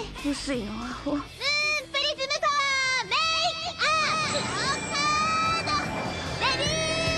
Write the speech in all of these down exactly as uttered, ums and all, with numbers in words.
薄いのアホ。 ムーンプリズムパワーメイクアップカードレデ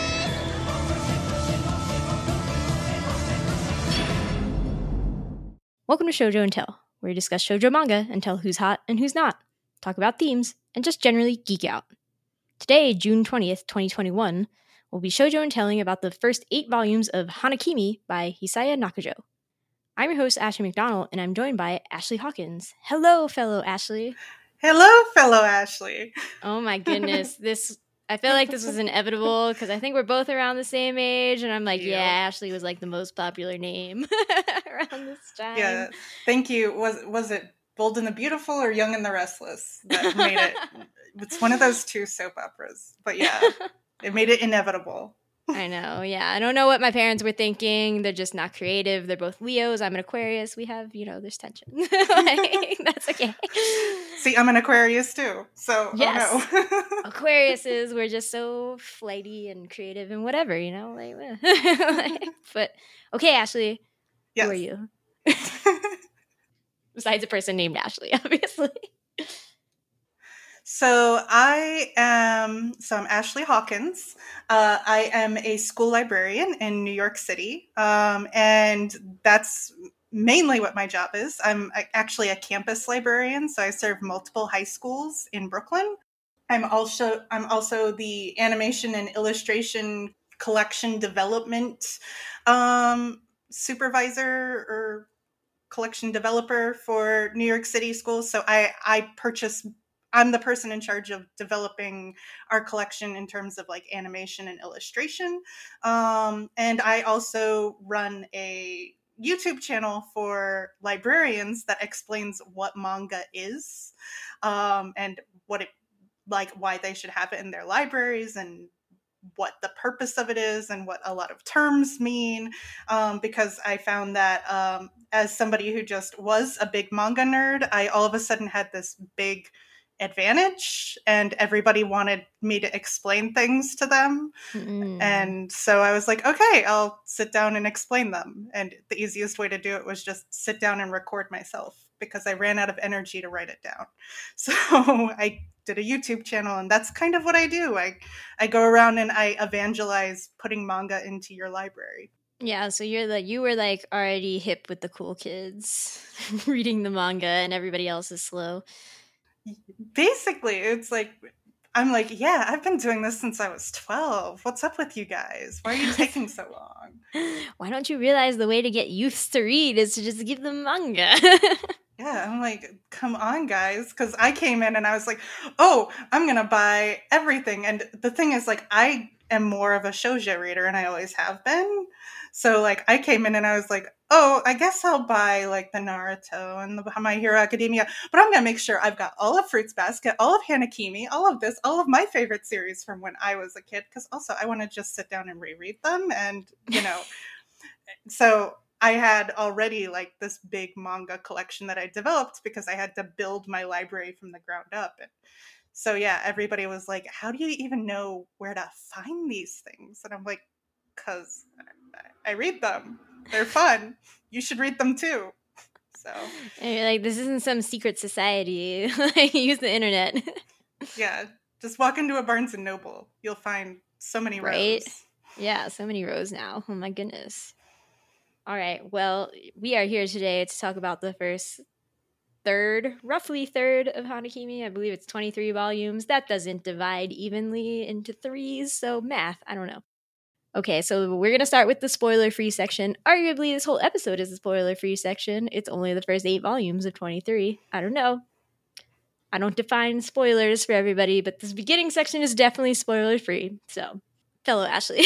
ィー。 Welcome to Shoujo and Tell, where we discuss shoujo manga and tell who's hot and who's not, talk about themes, and just generally geek out. Today, June twentieth, twenty twenty-one, we'll be shoujo and telling about the first eight volumes of Hanakimi by Hisaya Nakajo. I'm your host, Ashley McDonald, and I'm joined by Ashley Hawkins. Hello, fellow Ashley. Hello, fellow Ashley. Oh my goodness, this... I feel like this was inevitable because I think we're both around the same age, and I'm like, yeah, yeah Ashley was like the most popular name around this time. Yeah, thank you. Was was it Bold and the Beautiful or Young and the Restless that made it? It's one of those two soap operas, but yeah, it made it inevitable. I know, yeah. I don't know what my parents were thinking. They're just not creative. They're both Leos. I'm an Aquarius. We have, you know, there's tension. Like, that's okay. See, I'm an Aquarius too, so yes. Oh no. Aquariuses were just so flighty and creative and whatever, you know? Like, like but, okay, Ashley, yes. Who are you? Besides a person named Ashley, obviously. So I am, so I'm Ashley Hawkins. Uh, I am a school librarian in New York City. Um, and that's mainly what my job is. I'm actually a campus librarian. So I serve multiple high schools in Brooklyn. I'm also, I'm also the animation and illustration collection development um, supervisor or collection developer for New York City schools. So I, I purchase I'm the person in charge of developing our collection in terms of like animation and illustration. Um, and I also run a YouTube channel for librarians that explains what manga is um, and what it, like why they should have it in their libraries and what the purpose of it is and what a lot of terms mean. Um, because I found that um, as somebody who just was a big manga nerd, I all of a sudden had this big advantage and everybody wanted me to explain things to them. Mm. And so I was like, okay, I'll sit down and explain them. And the easiest way to do it was just sit down and record myself because I ran out of energy to write it down. So I did a YouTube channel and that's kind of what I do. I, I go around and I evangelize putting manga into your library. Yeah, so you're like you were like already hip with the cool kids reading the manga and everybody else is slow. Basically, it's like, I'm like, yeah, I've been doing this since I was twelve. What's up with you guys? Why are you taking so long? Why don't you realize the way to get youths to read is to just give them manga? Yeah, I'm like, come on, guys. Because I came in and I was like, oh, I'm going to buy everything. And the thing is, like, I am more of a shoujo reader and I always have been. So, like, I came in and I was like, oh, I guess I'll buy, like, the Naruto and the My Hero Academia. But I'm going to make sure I've got all of Fruits Basket, all of Hanakimi, all of this, all of my favorite series from when I was a kid. Because also, I want to just sit down and reread them. And, you know, so I had already, like, this big manga collection that I developed because I had to build my library from the ground up. And so, yeah, everybody was like, how do you even know where to find these things? And I'm like, because I read them. They're fun. You should read them too. So and you're like, this isn't some secret society. Like, use the internet. Yeah, just walk into a Barnes and Noble. You'll find so many right? rows. Yeah, so many rows now. Oh my goodness. All right. Well, we are here today to talk about the first third, roughly third of Hanakimi. I believe it's twenty-three volumes. That doesn't divide evenly into threes, so math, I don't know. Okay, so we're going to start with the spoiler-free section. Arguably, this whole episode is a spoiler-free section. It's only the first eight volumes of twenty-three. I don't know. I don't define spoilers for everybody, but this beginning section is definitely spoiler-free. So, fellow Ashley,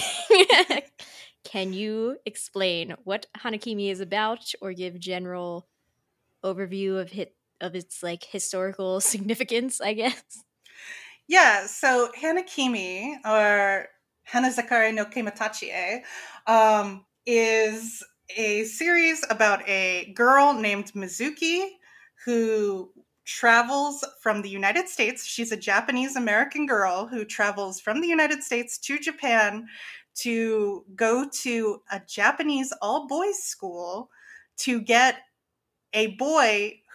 can you explain what Hanakimi is about or give general overview of hit of its like historical significance, I guess? Yeah, so Hanakimi, or Hanazakari no Kimatachi, um, is a series about a girl named Mizuki who travels from the United States. She's a Japanese-American girl who travels from the United States to Japan to go to a Japanese all-boys school to get a boy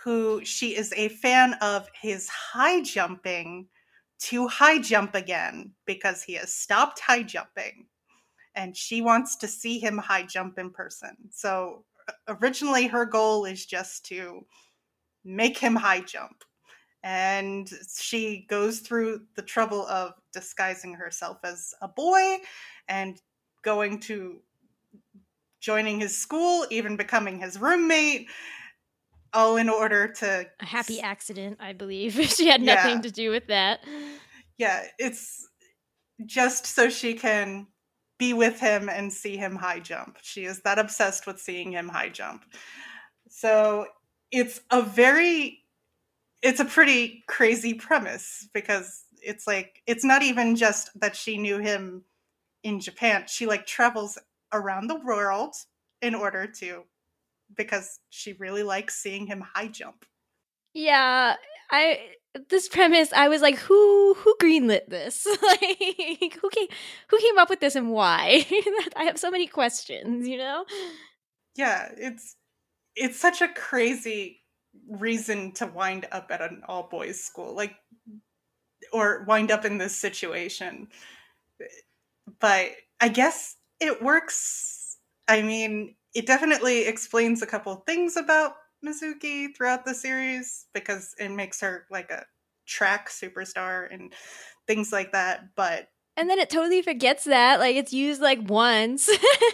who she is a fan of his high jumping to high jump again because he has stopped high jumping. And she wants to see him high jump in person. So originally her goal is just to make him high jump. And she goes through the trouble of disguising herself as a boy and going to joining his school, even becoming his roommate, all in order to... A happy accident, I believe. She had Yeah. nothing to do with that. Yeah, it's just so she can be with him and see him high jump. She is that obsessed with seeing him high jump. So it's a very, it's a pretty crazy premise because it's like, it's not even just that she knew him in Japan. She like travels around the world in order to, because she really likes seeing him high jump. Yeah, I this premise, I was like, who who greenlit this? Like, who came who came up with this and why? I have so many questions, you know? Yeah, it's it's such a crazy reason to wind up at an all boys school, like, or wind up in this situation. But I guess it works. I mean, it definitely explains a couple things about Mizuki throughout the series because it makes her like a track superstar and things like that. But And then it totally forgets that. Like, it's used like once.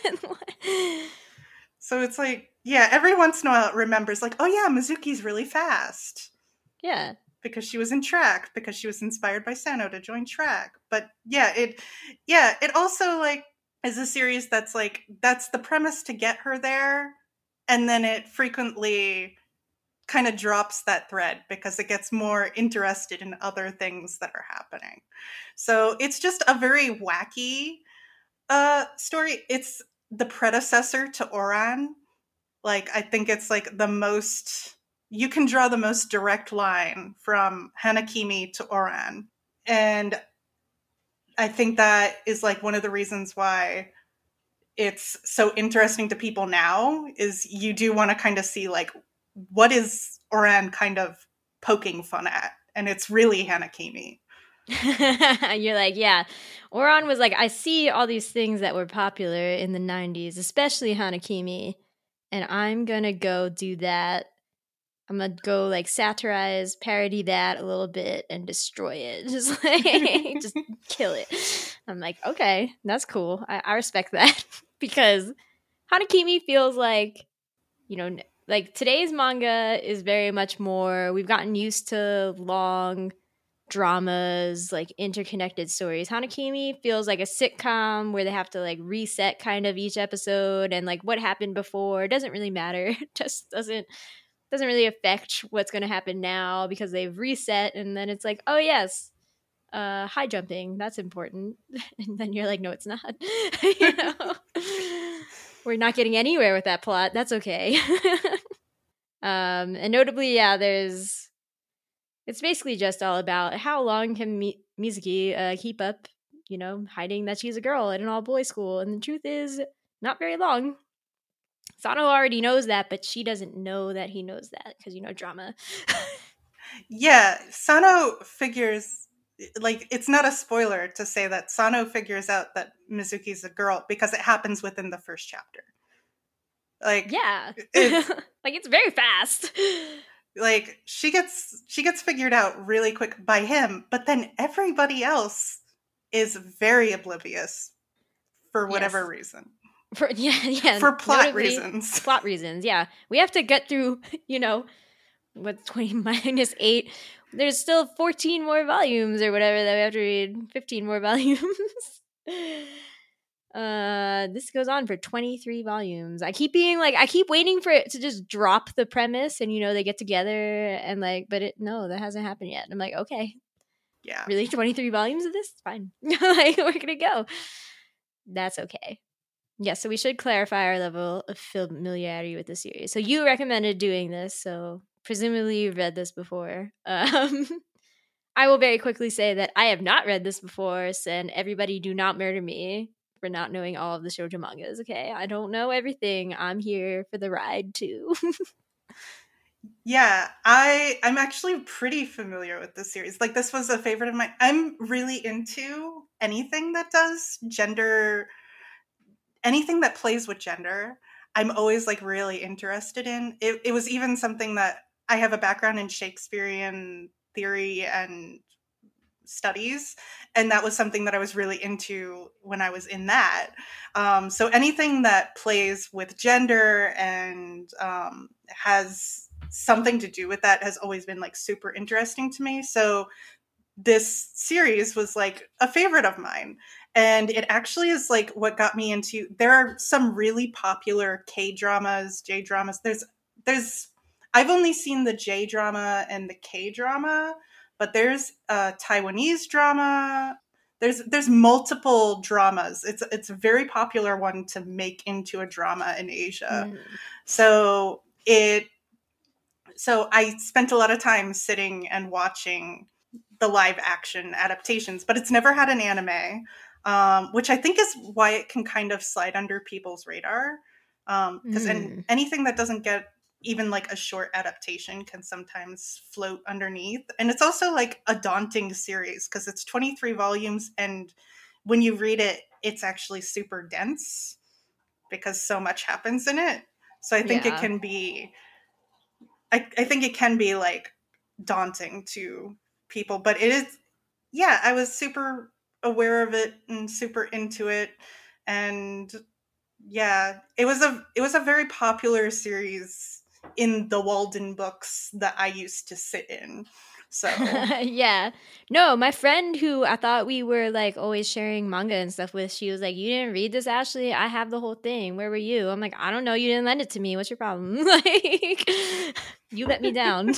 so it's like, yeah, every once in a while it remembers like, oh yeah, Mizuki's really fast. Yeah. Because she was in track, because she was inspired by Sano to join track. But yeah, it yeah, it also like is a series that's like, that's the premise to get her there. And then it frequently kind of drops that thread because it gets more interested in other things that are happening. So it's just a very wacky uh, story. It's the predecessor to Oran. Like, I think it's like the most, you can draw the most direct line from Hanakimi to Oran. And I think that is like one of the reasons why it's so interesting to people now is you do want to kind of see like, what is Oran kind of poking fun at? And it's really Hanakimi. You're like, yeah. Oran was like, I see all these things that were popular in the nineties, especially Hanakimi, and I'm gonna go do that. I'm gonna go like satirize, parody that a little bit, and destroy it. Just like, just kill it. I'm like, okay, that's cool. I, I respect that because Hanakimi feels like, you know, like today's manga is very much more. We've gotten used to long dramas, like interconnected stories. Hanakimi feels like a sitcom where they have to like reset kind of each episode, and like what happened before doesn't really matter. It just doesn't doesn't really affect what's going to happen now because they've reset, and then it's like, oh yes, uh high jumping, that's important. And then you're like, no, it's not. You know, we're not getting anywhere with that plot. That's okay. Um and notably, yeah, there's it's basically just all about how long can Mi- Mizuki uh, keep up, you know, hiding that she's a girl at an all-boys school. And the truth is, not very long. Sano already knows that, but she doesn't know that he knows that because, you know, drama. Yeah, Sano figures, like, it's not a spoiler to say that Sano figures out that Mizuki's a girl because it happens within the first chapter. Like, Yeah. it's, Like, it's very fast. like she gets she gets figured out really quick by him, but then everybody else is very oblivious for whatever Yes. reason. For, yeah, yeah. For plot notably, reasons. Plot reasons, yeah. We have to get through, you know, what's twenty minus eight? There's still fourteen more volumes or whatever that we have to read. fifteen more volumes. Uh, this goes on for twenty-three volumes. I keep being like, I keep waiting for it to just drop the premise and, you know, they get together and like, but it, no, that hasn't happened yet. And I'm like, okay, Yeah. really? twenty-three volumes of this? It's fine. Like, we're gonna go. That's okay. Yeah, so we should clarify our level of familiarity with the series. So you recommended doing this, so presumably you've read this before. Um, I will very quickly say that I have not read this before, and everybody do not murder me for not knowing all of the shoujo mangas, okay? I don't know everything. I'm here for the ride, too. Yeah, I I'm actually pretty familiar with this series. Like this was a favorite of mine. I'm really into anything that does gender, anything that plays with gender. I'm always like really interested in. It it was even something that I have a background in Shakespearean theory and studies, and that was something that I was really into when I was in that. Um, so anything that plays with gender and um, has something to do with that has always been like super interesting to me. So this series was like a favorite of mine, and it actually is like what got me into. There are some really popular K dramas, J dramas. There's there's I've only seen the J drama and the K drama, but there's a Taiwanese drama. There's there's multiple dramas. It's it's a very popular one to make into a drama in Asia. Mm. So it so I spent a lot of time sitting and watching the live action adaptations, but it's never had an anime, um, which I think is why it can kind of slide under people's radar. Because Mm. anything that doesn't get even like a short adaptation can sometimes float underneath. And it's also like a daunting series because it's twenty-three volumes. And when you read it, it's actually super dense because so much happens in it. So I think it Yeah. can be, I, I think it can be like daunting to people, but it is, yeah, I was super aware of it and super into it. And yeah, it was a it was a very popular series in the Walden books that I used to sit in. So Yeah. No, my friend who I thought we were like always sharing manga and stuff with, she was like, "You didn't read this, Ashley? I have the whole thing. Where were you?" I'm like, "I don't know. You didn't lend it to me. What's your problem?" Like, you let me down.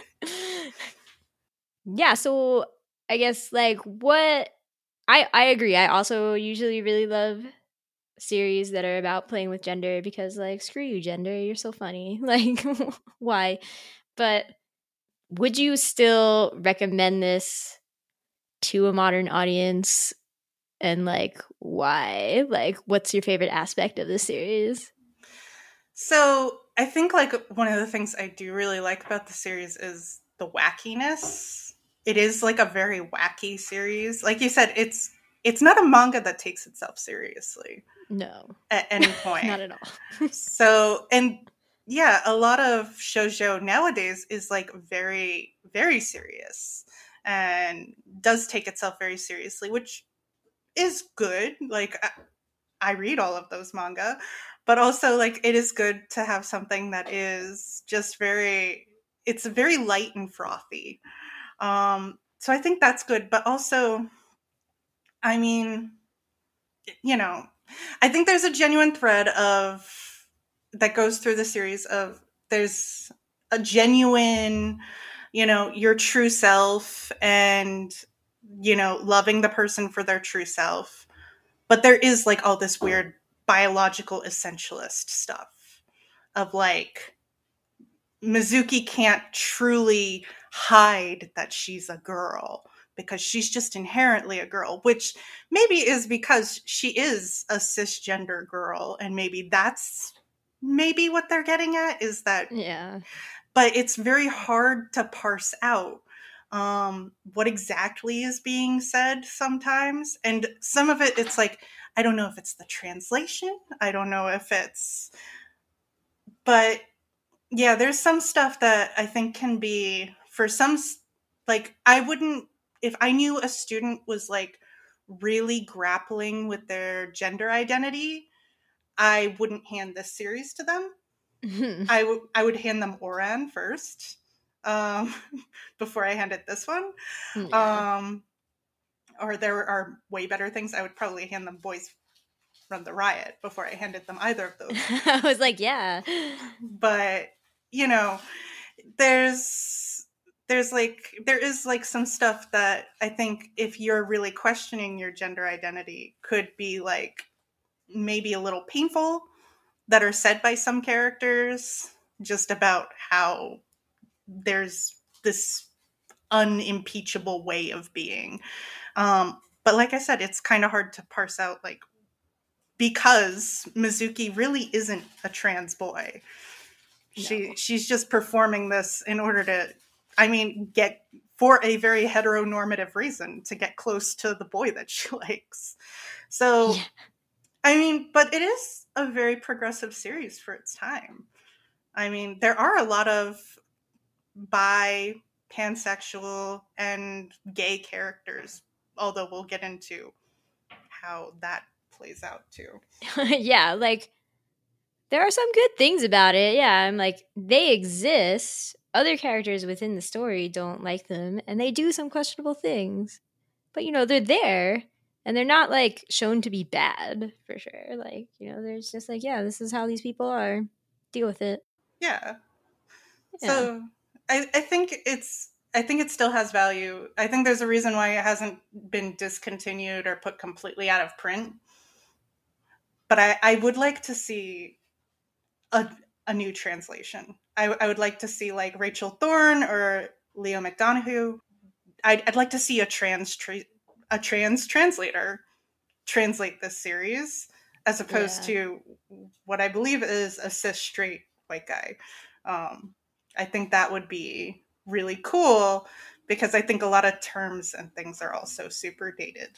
Yeah, so I guess like what I I agree. I also usually really love series that are about playing with gender because like screw you gender, you're so funny. Like why? But would you still recommend this to a modern audience, and like why? Like what's your favorite aspect of the series? so I think like one of the things I do really like about the series is the wackiness. It is like a very wacky series. Like you said, it's it's not a manga that takes itself seriously No. at any point. Not at all. So, and yeah, a lot of shoujo nowadays is like very, very serious and does take itself very seriously, which is good. Like, I, I read all of those manga, but also, like, it is good to have something that is just very, it's very light and frothy. Um, so I think that's good. But also, I mean, you know, I think there's a genuine thread of that goes through the series of there's a genuine, you know, your true self and you know, loving the person for their true self. But there is like all this weird biological essentialist stuff of like Mizuki can't truly hide that she's a girl because she's just inherently a girl, which maybe is because she is a cisgender girl, and maybe that's maybe what they're getting at is that, Yeah. but it's very hard to parse out um, what exactly is being said sometimes. And some of it, it's like, I don't know if it's the translation, I don't know if it's, but yeah, there's some stuff that I think can be for some like I wouldn't if I knew a student was like really grappling with their gender identity, I wouldn't hand this series to them. I would I would hand them Oran first, um, before I handed this one. Yeah. Um, or there are way better things. I would probably hand them Boys Run the Riot before I handed them either of those. I was like, yeah. But you know, there's there's like there is like some stuff that I think if you're really questioning your gender identity could be like maybe a little painful that are said by some characters just about how there's this unimpeachable way of being. Um, but like I said, it's kind of hard to parse out like because Mizuki really isn't a trans boy. She No. she's just performing this in order to, I mean, get for a very heteronormative reason to get close to the boy that she likes. So, Yeah. I mean, but it is a very progressive series for its time. I mean, there are a lot of bi, pansexual, and gay characters, although we'll get into how that plays out too. Yeah, like there are some good things about it. Yeah, I'm like they exist. Other characters within the story don't like them and they do some questionable things. But you know, they're there and they're not like shown to be bad for sure. Like, you know, there's just like, yeah, this is how these people are. Deal with it. Yeah. Yeah. So I, I think it's I think it still has value. I think there's a reason why it hasn't been discontinued or put completely out of print. But I, I would like to see a, a new translation. I, I would like to see like Rachel Thorne or Leo McDonough. I'd, I'd like to see a trans tra- a trans translator translate this series as opposed Yeah. to what I believe is a cis straight white guy. Um, I think that would be really cool because I think a lot of terms and things are also super dated.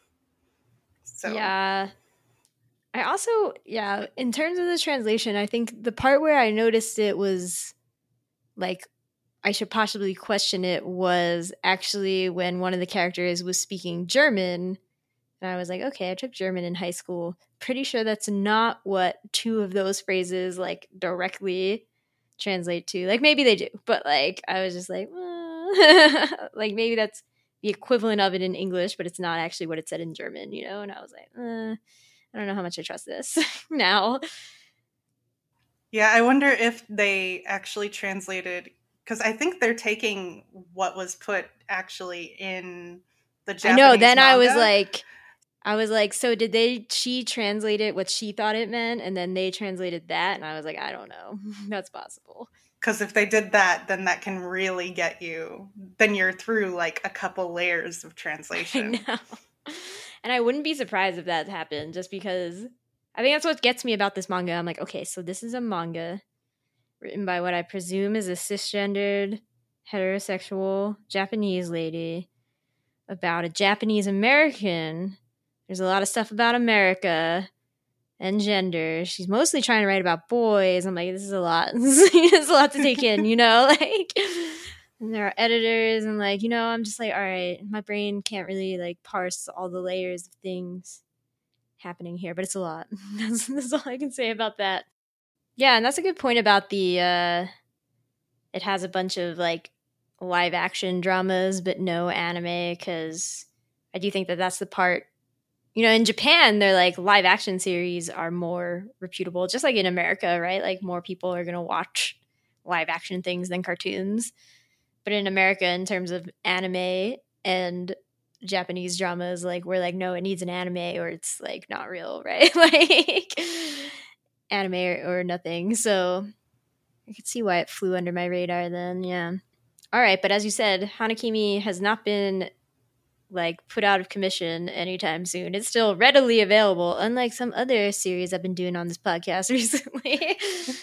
So Yeah. I also, yeah, in terms of the translation, I think the part where I noticed it was like I should possibly question it was actually when one of the characters was speaking German. And I was like, okay, I took German in high school. Pretty sure that's not what two of those phrases like directly translate to. Like maybe they do, but like I was just like, uh. like maybe that's the equivalent of it in English, but it's not actually what it said in German, you know? And I was like, uh, I don't know how much I trust this now. yeah, I wonder if they actually translated because I think they're taking what was put actually in the I know. Japanese Then I was manga. like, I was like, so did they? She translated what she thought it meant, and then they translated that, and I was like, I don't know. That's possible. Because if they did that, then that can really get you. Then you're through like a couple layers of I translation. know. And I wouldn't be surprised if that happened, just because I think that's what gets me about this manga. I'm like, okay, so this is a manga written by what I presume is a cisgendered, heterosexual Japanese lady about a Japanese American. There's a lot of stuff about America and gender. She's mostly trying to write about boys. I'm like, this is a lot. This is a lot to take in, you know? Like, and there are editors, and like, you know, I'm just like, all right, my brain can't really like parse all the layers of things happening here, but it's a lot. That's, that's all I can say about that. Yeah, and that's a good point about the. uh It has a bunch of like live action dramas, but no anime, because I do think that that's the part. You know, in Japan, they're like live action series are more reputable, just like in America, right? Like more people are going to watch live action things than cartoons. But in America, in terms of anime and Japanese dramas, like we're like, no, it needs an anime or it's like not real, right? Like anime or, or nothing. So I could see why it flew under my radar then. Yeah. All right. But as you said, Hanakimi has not been like put out of commission anytime soon. It's still readily available, unlike some other series I've been doing on this podcast recently.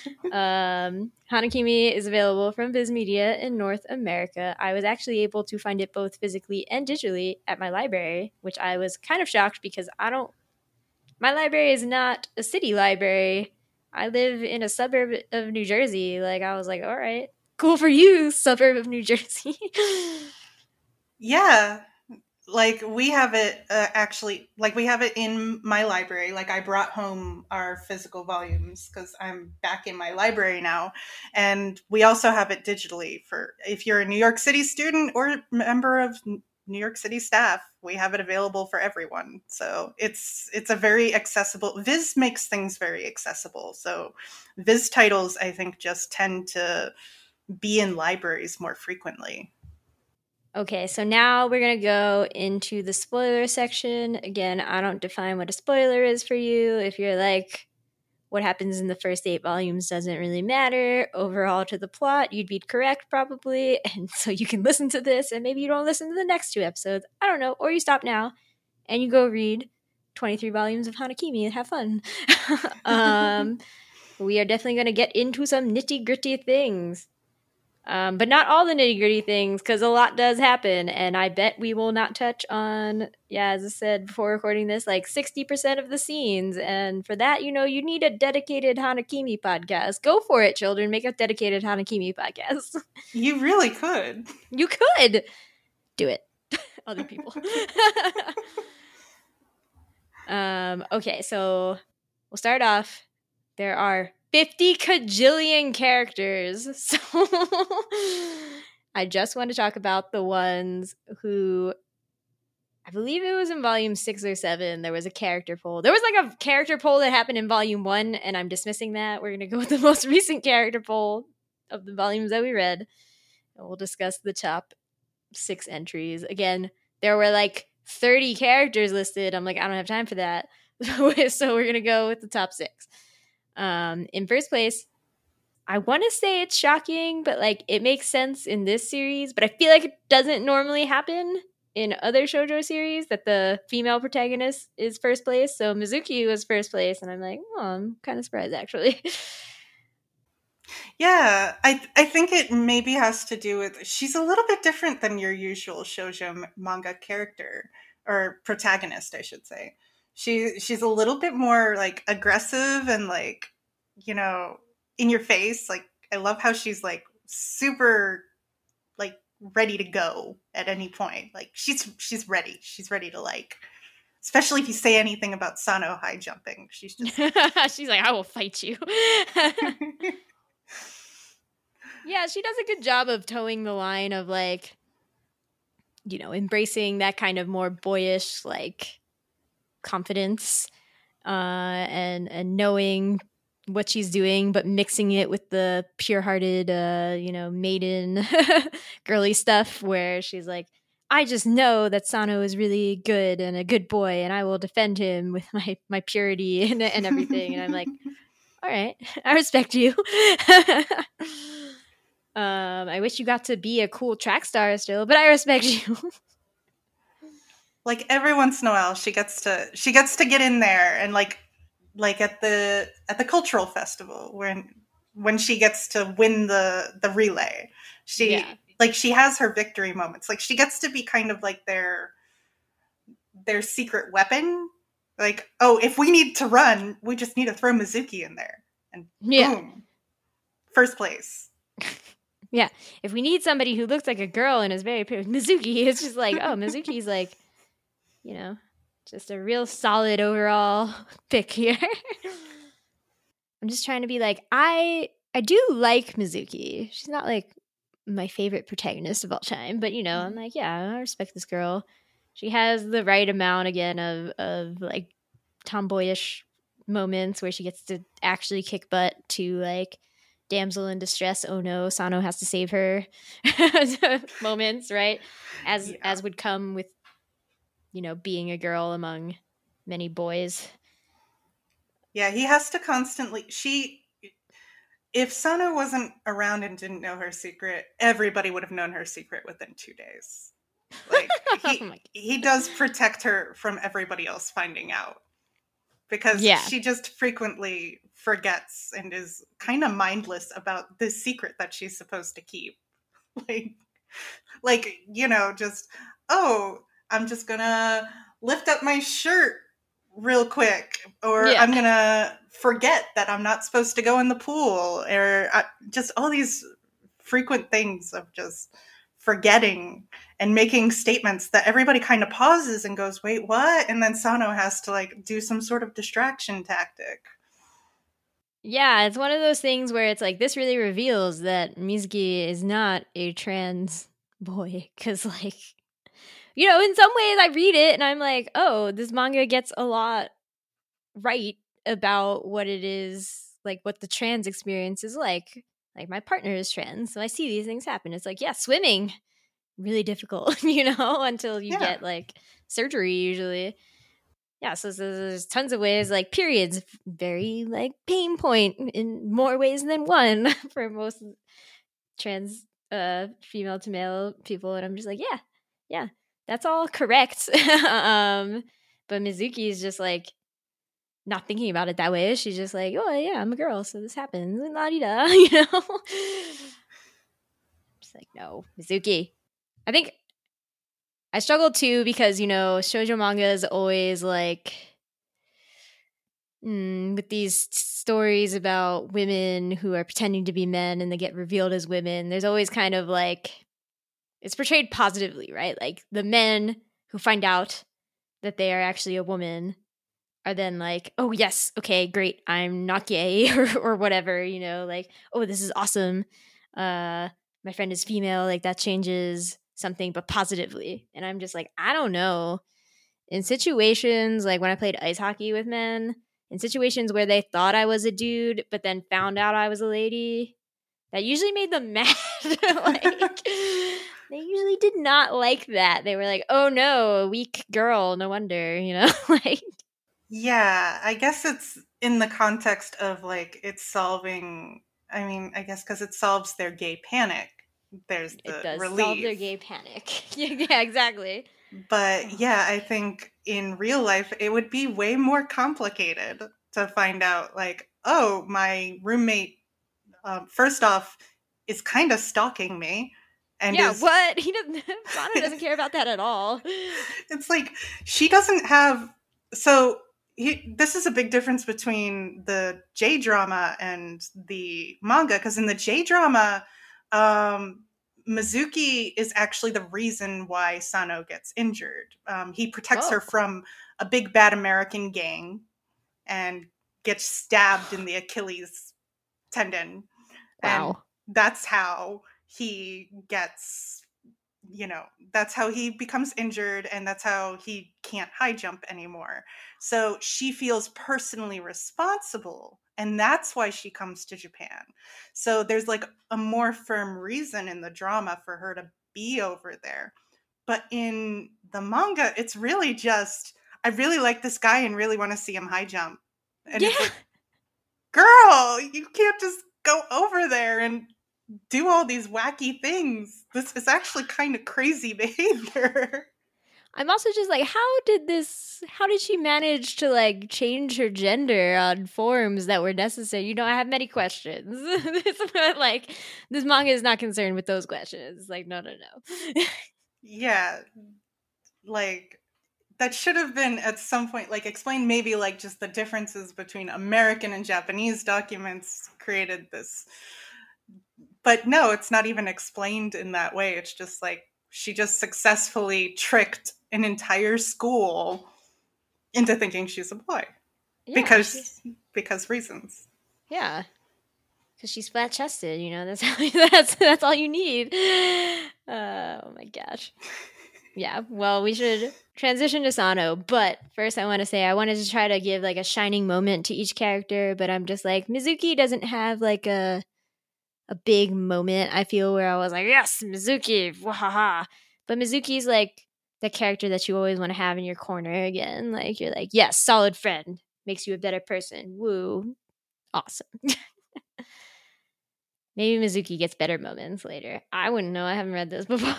um, Hanakimi is available from Viz Media in North America. I was actually able to find it both physically and digitally at my library, which I was kind of shocked because I don't. My library is not a city library. I live in a suburb of New Jersey. Like I was like, all right, cool for you, suburb of New Jersey. Yeah, like we have it uh, actually like we have it in my library. Like I brought home our physical volumes because I'm back in my library now, and we also have it digitally for if you're a New York City student or member of New York City staff. We have it available for everyone, so it's it's a very accessible. Viz makes things very accessible, so Viz titles I think just tend to be in libraries more frequently. Okay, so now we're going to go into the spoiler section. Again, I don't define what a spoiler is for you. If you're like, what happens in the first eight volumes doesn't really matter overall to the plot, you'd be correct probably. And so you can listen to this and maybe you don't listen to the next two episodes. I don't know. Or you stop now and you go read twenty-three volumes of Hanakimi and have fun. um, we are definitely going to get into some nitty gritty things. Um, but not all the nitty gritty things, because a lot does happen, and I bet we will not touch on, yeah, as I said before recording this, like sixty percent of the scenes. And for that, you know, you need a dedicated Hanakimi podcast. Go for it, children. Make a dedicated Hanakimi podcast. You really could. You could do it. Other people. um, okay, so we'll start off. There are fifty cajillion characters. So I just want to talk about the ones who, I believe it was in volume six or seven, there was a character poll. There was like a character poll that happened in volume one, and I'm dismissing that. We're going to go with the most recent character poll of the volumes that we read. And we'll discuss the top six entries. Again, there were like thirty characters listed. I'm like, I don't have time for that. So we're going to go with the top six. Um, in first place, I want to say it's shocking, but like it makes sense in this series, but I feel like it doesn't normally happen in other shoujo series that the female protagonist is first place. So Mizuki was first place, and I'm like, oh, I'm kind of surprised actually. Yeah, I I think it maybe has to do with she's a little bit different than your usual shoujo manga character or protagonist, I should say. She she's a little bit more like aggressive and like, you know, in your face. Like I love how she's like super like ready to go at any point. Like she's she's ready. She's ready to like, especially if you say anything about Sano high jumping. She's just she's like, I will fight you. Yeah, she does a good job of towing the line of like, you know, embracing that kind of more boyish like confidence uh, and and knowing what she's doing, but mixing it with the pure-hearted, uh, you know, maiden girly stuff where she's like, I just know that Sano is really good and a good boy, and I will defend him with my my purity and and everything. And I'm like, all right, I respect you. Um, I wish you got to be a cool track star still, but I respect you. Like every once in a while, she gets to she gets to get in there and like like at the at the cultural festival when when she gets to win the the relay, she Yeah. like she has her victory moments. Like she gets to be kind of like their their secret weapon. Like, oh, if we need to run, we just need to throw Mizuki in there, and Yeah. boom, first place. Yeah, if we need somebody who looks like a girl and is very pretty, Mizuki, it's just like, oh, Mizuki's like, you know, just a real solid overall pick here. I'm just trying to be like, I I do like Mizuki. She's not like my favorite protagonist of all time, but you know, I'm like, yeah, I respect this girl. She has the right amount again of of like tomboyish moments where she gets to actually kick butt to like damsel in distress, oh no, Sano has to save her moments, right? As Yeah. as would come with, you know, being a girl among many boys. Yeah, he has to constantly. She, if Sano wasn't around and didn't know her secret, everybody would have known her secret within two days. Like he, Oh my God. he does protect her from everybody else finding out because Yeah. she just frequently forgets and is kind of mindless about this secret that she's supposed to keep. Like, like you know, just oh, I'm just gonna lift up my shirt real quick, or Yeah. I'm gonna forget that I'm not supposed to go in the pool, or I, just all these frequent things of just forgetting and making statements that everybody kind of pauses and goes, wait, what? And then Sano has to like do some sort of distraction tactic. Yeah, it's one of those things where it's like, this really reveals that Mizuki is not a trans boy. Because, like, you know, in some ways I read it and I'm like, oh, this manga gets a lot right about what it is, like, what the trans experience is like. Like, my partner is trans, so I see these things happen. It's like, yeah, swimming, really difficult, you know, until you Yeah. get, like, surgery usually. Yeah, so, so there's tons of ways, like periods, very like pain point in more ways than one for most trans uh, female to male people, and I'm just like, yeah, yeah, that's all correct. um, but Mizuki is just like, not thinking about it that way. She's just like, oh yeah, I'm a girl, so this happens. La di da, you know. Just like, no, Mizuki. I think I struggled too because, you know, shoujo manga is always like mm, with these t- stories about women who are pretending to be men and they get revealed as women. There's always kind of like it's portrayed positively, right? Like the men who find out that they are actually a woman are then like, oh yes, okay, great, I'm not gay or, or whatever, you know, like, oh, this is awesome. Uh, my friend is female, like that changes something, but positively. And I'm just like, I don't know. In situations like when I played ice hockey with men, in situations where they thought I was a dude, but then found out I was a lady, that usually made them mad. Like they usually did not like that. They were like, "Oh no, a weak girl. No wonder," you know. Like, Yeah, I guess it's in the context of like it's solving. I mean, I guess because it solves their gay panic. There's it the does solve their relief. gay panic. Yeah, exactly. But yeah, I think in real life it would be way more complicated to find out, like, oh, my roommate, um, first off, is kind of stalking me. And Yeah, is what? He doesn't Sano doesn't care about that at all. it's like she doesn't have so he, this is a big difference between the J drama and the manga, because in the J drama, um, Mizuki is actually the reason why Sano gets injured. Um, he protects Oh. her from a big bad American gang and gets stabbed in the Achilles tendon. And Wow. that's how he gets, you know, that's how he becomes injured, and that's how he can't high jump anymore. So she feels personally responsible, and that's why she comes to Japan. So there's like a more firm reason in the drama for her to be over there. But in the manga, it's really just, I really like this guy and really want to see him high jump. And Yeah. it's like, girl, you can't just go over there and do all these wacky things. This is actually kind of crazy behavior. I'm also just like, how did this, how did she manage to like change her gender on forums that were necessary? You know, I have many questions. But like, this manga is not concerned with those questions. It's like, no, no, no. Yeah, like that should have been at some point like explained, maybe like just the differences between American and Japanese documents created this. But no, it's not even explained in that way. It's just like she just successfully tricked an entire school into thinking she's a boy. Yeah, because she- because reasons. yeah. Because she's flat chested, you know, that's, how, that's, that's all you need. Uh, oh my gosh. Yeah, well, we should transition to Sano, but first I want to say I wanted to try to give like a shining moment to each character, but I'm just like, Mizuki doesn't have like a a big moment, I feel, where I was like, yes, Mizuki, wahaha. But Mizuki's like the character that you always want to have in your corner again. Like, you're like, yes, solid friend, makes you a better person. Woo. Awesome. Maybe Mizuki gets better moments later. I wouldn't know. I haven't read this before.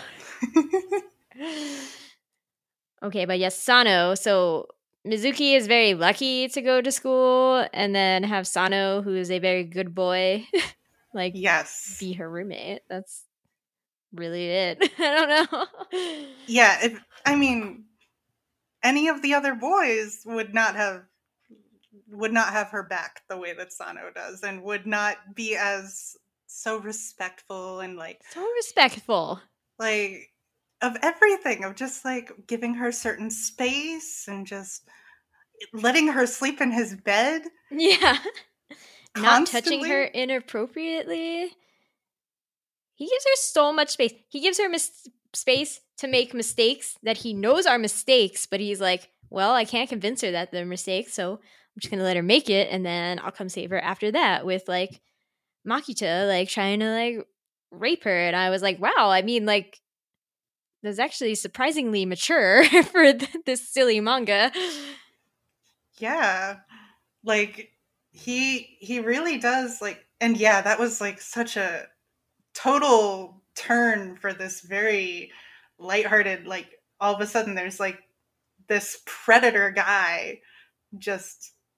Okay, but yes, Sano. So Mizuki is very lucky to go to school and then have Sano, who is a very good boy, like Yes. be her roommate. That's really it. I don't know. Yeah, if I mean any of the other boys would not have would not have her back the way that Sano does, and would not be as so respectful and like So respectful. like of everything, of just like giving her certain space and just letting her sleep in his bed. Yeah. Not touching Constantly. her inappropriately. He gives her so much space. He gives her mis- space to make mistakes that he knows are mistakes, but he's like, well, I can't convince her that they're mistakes, so I'm just gonna let her make it, and then I'll come save her after that with like Makita like trying to like rape her. And I was like, wow, I mean, like, that's actually surprisingly mature for th- this silly manga. Yeah. Like he he really does like, and yeah, that was like such a total turn for this very lighthearted, like all of a sudden there's like this predator guy just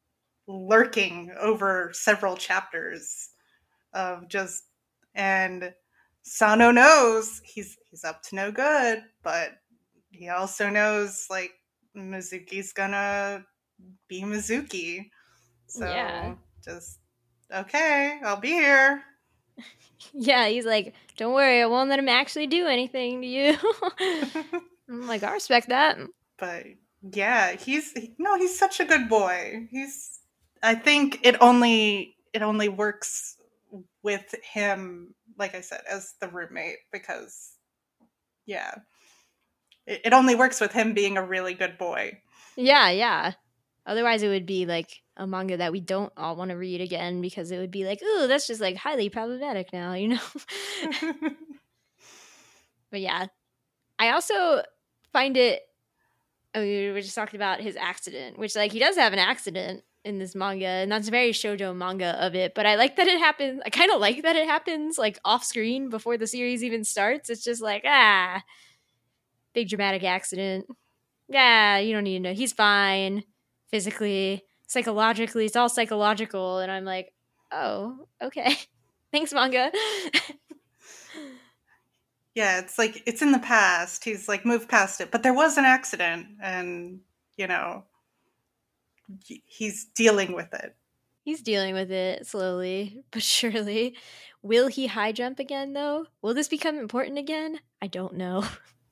lurking over several chapters of just, and Sano knows he's he's up to no good, but he also knows like Mizuki's gonna be Mizuki. So Yeah. just okay, I'll be here. Yeah, he's like, don't worry, I won't let him actually do anything to you. I'm like, I respect that. But yeah, he's he, no, he's such a good boy. He's I think it only it only works with him, like I said, as the roommate, because yeah, it, it only works with him being a really good boy. Yeah, yeah. Otherwise, it would be like a manga that we don't all want to read again because it would be like, ooh, that's just like highly problematic now, you know? But yeah, I also find it. I mean, we were just talking about his accident, which like he does have an accident in this manga, and that's very shoujo manga of it. But I like that it happens. I kind of like that it happens like off screen before the series even starts. It's just like ah, big dramatic accident. Yeah, you don't need to know. He's fine physically, psychologically. It's all psychological, and I'm like, oh, okay, thanks, manga. Yeah, it's like it's in the past. He's like moved past it, but there was an accident, and you know, he's dealing with it. He's dealing with it slowly but surely. Will he high jump again, though? Will this become important again? I don't know.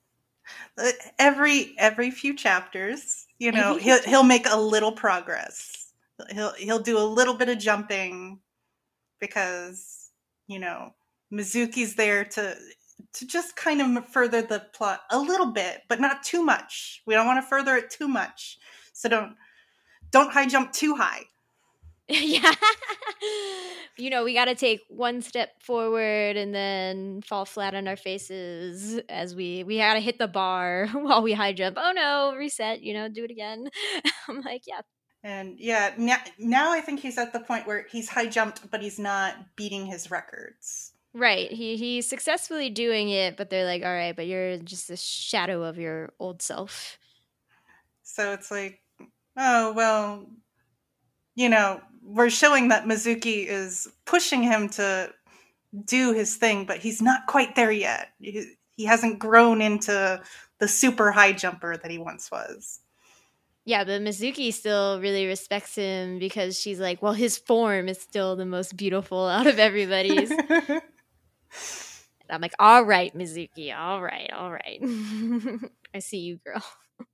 Every every few chapters, you know, Every he'll few he'll make a little progress. He'll he'll do a little bit of jumping because you know Mizuki's there to to just kind of further the plot a little bit, but not too much. We don't want to further it too much, so don't don't high jump too high. Yeah. You know, we got to take one step forward and then fall flat on our faces as we we got to hit the bar while we high jump. Oh no, reset, you know, do it again. I'm like, yeah. And yeah, now, now I think he's at the point where he's high jumped, but he's not beating his records. Right. He he's successfully doing it, but they're like, all right, but you're just a shadow of your old self. So it's like, oh, well, you know, we're showing that Mizuki is pushing him to do his thing, but he's not quite there yet. He, he hasn't grown into the super high jumper that he once was. Yeah, but Mizuki still really respects him because she's like, well, his form is still the most beautiful out of everybody's. I'm like, all right, Mizuki, all right, all right. I see you, girl.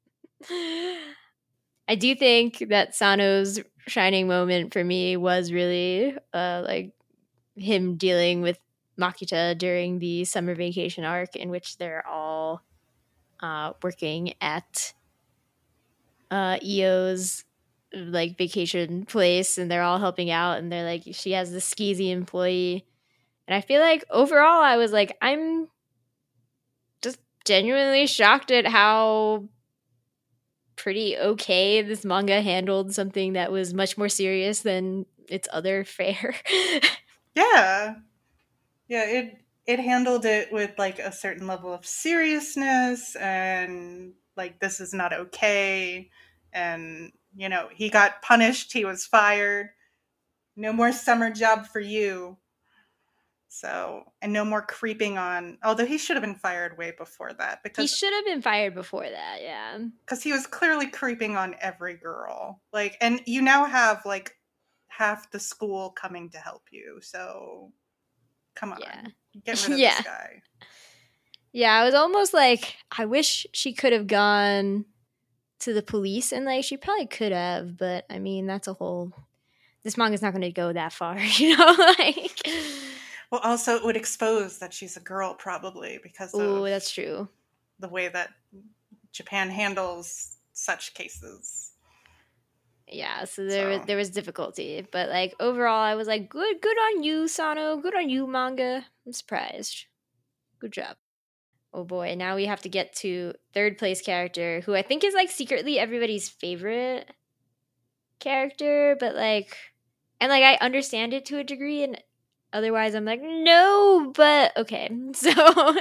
I do think that Sano's shining moment for me was really uh, like him dealing with Makita during the summer vacation arc in which they're all uh, working at uh, Io's like vacation place and they're all helping out and they're like, she has the skeezy employee. And I feel like overall I was like, I'm just genuinely shocked at how pretty okay this manga handled something that was much more serious than its other fare. Yeah. Yeah, it it handled it with like a certain level of seriousness and like this is not okay and you know, he got punished, he was fired. No more summer job for you. So, and no more creeping on. Although he should have been fired way before that because He should have been fired before that, yeah. because he was clearly creeping on every girl. Like, and you now have like half the school coming to help you. So, come on, Yeah. get rid of Yeah. this guy. Yeah, I was almost like, I wish she could have gone to the police, and like she probably could have, but I mean, that's a whole. This manga's not going to go that far, you know. Like, well, also it would expose that she's a girl, probably because oh, of that's true. the way that Japan handles such cases. Yeah, so there So. was there was difficulty, but like overall, I was like, good, good on you, Sano. Good on you, manga. I'm surprised. Good job. Oh boy, now we have to get to third place character, who I think is like secretly everybody's favorite character, but like, and like I understand it to a degree, and otherwise I'm like, no, but okay. So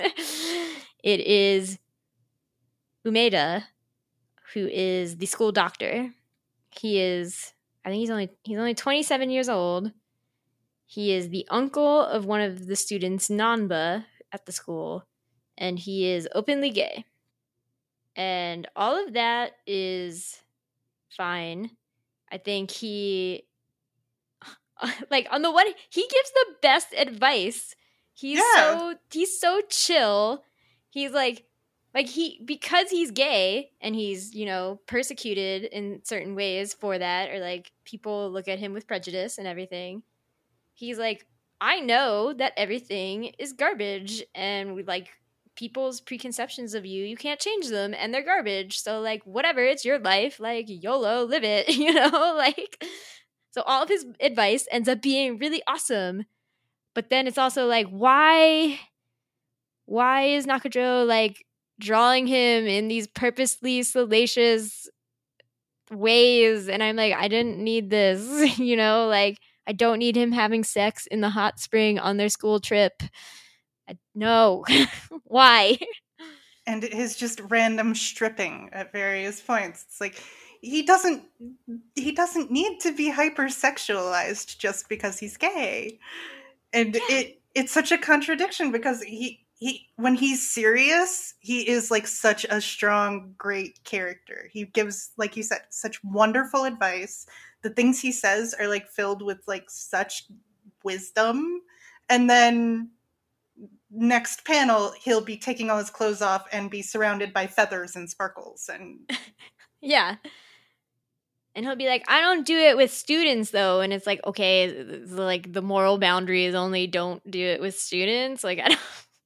it is Umeda, who is the school doctor. He is, I think he's only he's only twenty-seven years old. He is the uncle of one of the students, Nanba, at the school, and he is openly gay. And all of that is fine. I think he, like, on the one, he gives the best advice. He's Yeah. so he's so chill. He's like, like he because he's gay and he's, you know, persecuted in certain ways for that, or like people look at him with prejudice and everything. He's like, I know that everything is garbage, and we like people's preconceptions of you, you can't change them, and they're garbage. So like, whatever, it's your life. Like, YOLO, live it, you know? Like, so all of his advice ends up being really awesome. But then it's also like, why, why is Nakajo like drawing him in these purposely salacious ways? And I'm like, I didn't need this, you know? Like, I don't need him having sex in the hot spring on their school trip. I, no. Why? And his just random stripping at various points. It's like he doesn't he doesn't need to be hypersexualized just because he's gay. And Yeah. it it's such a contradiction because he he when he's serious, he is like such a strong, great character. He gives, like you said, such wonderful advice. The things he says are like filled with like such wisdom. And then next panel, he'll be taking all his clothes off and be surrounded by feathers and sparkles. And Yeah. And he'll be like, I don't do it with students, though. And it's like, okay, it's like the moral boundary is only don't do it with students. Like, I don't,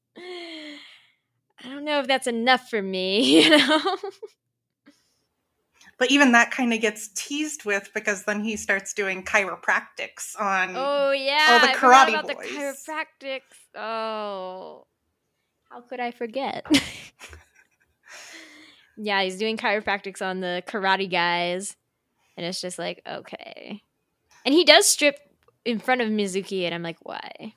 I don't know if that's enough for me, you know? but even that kind of gets teased with because then he starts doing chiropractics on Oh, yeah. all the I forgot karate about the boys. chiropractics. Oh. How could I forget? Yeah, he's doing chiropractics on the karate guys. And it's just like, okay. And he does strip in front of Mizuki, and I'm like, why?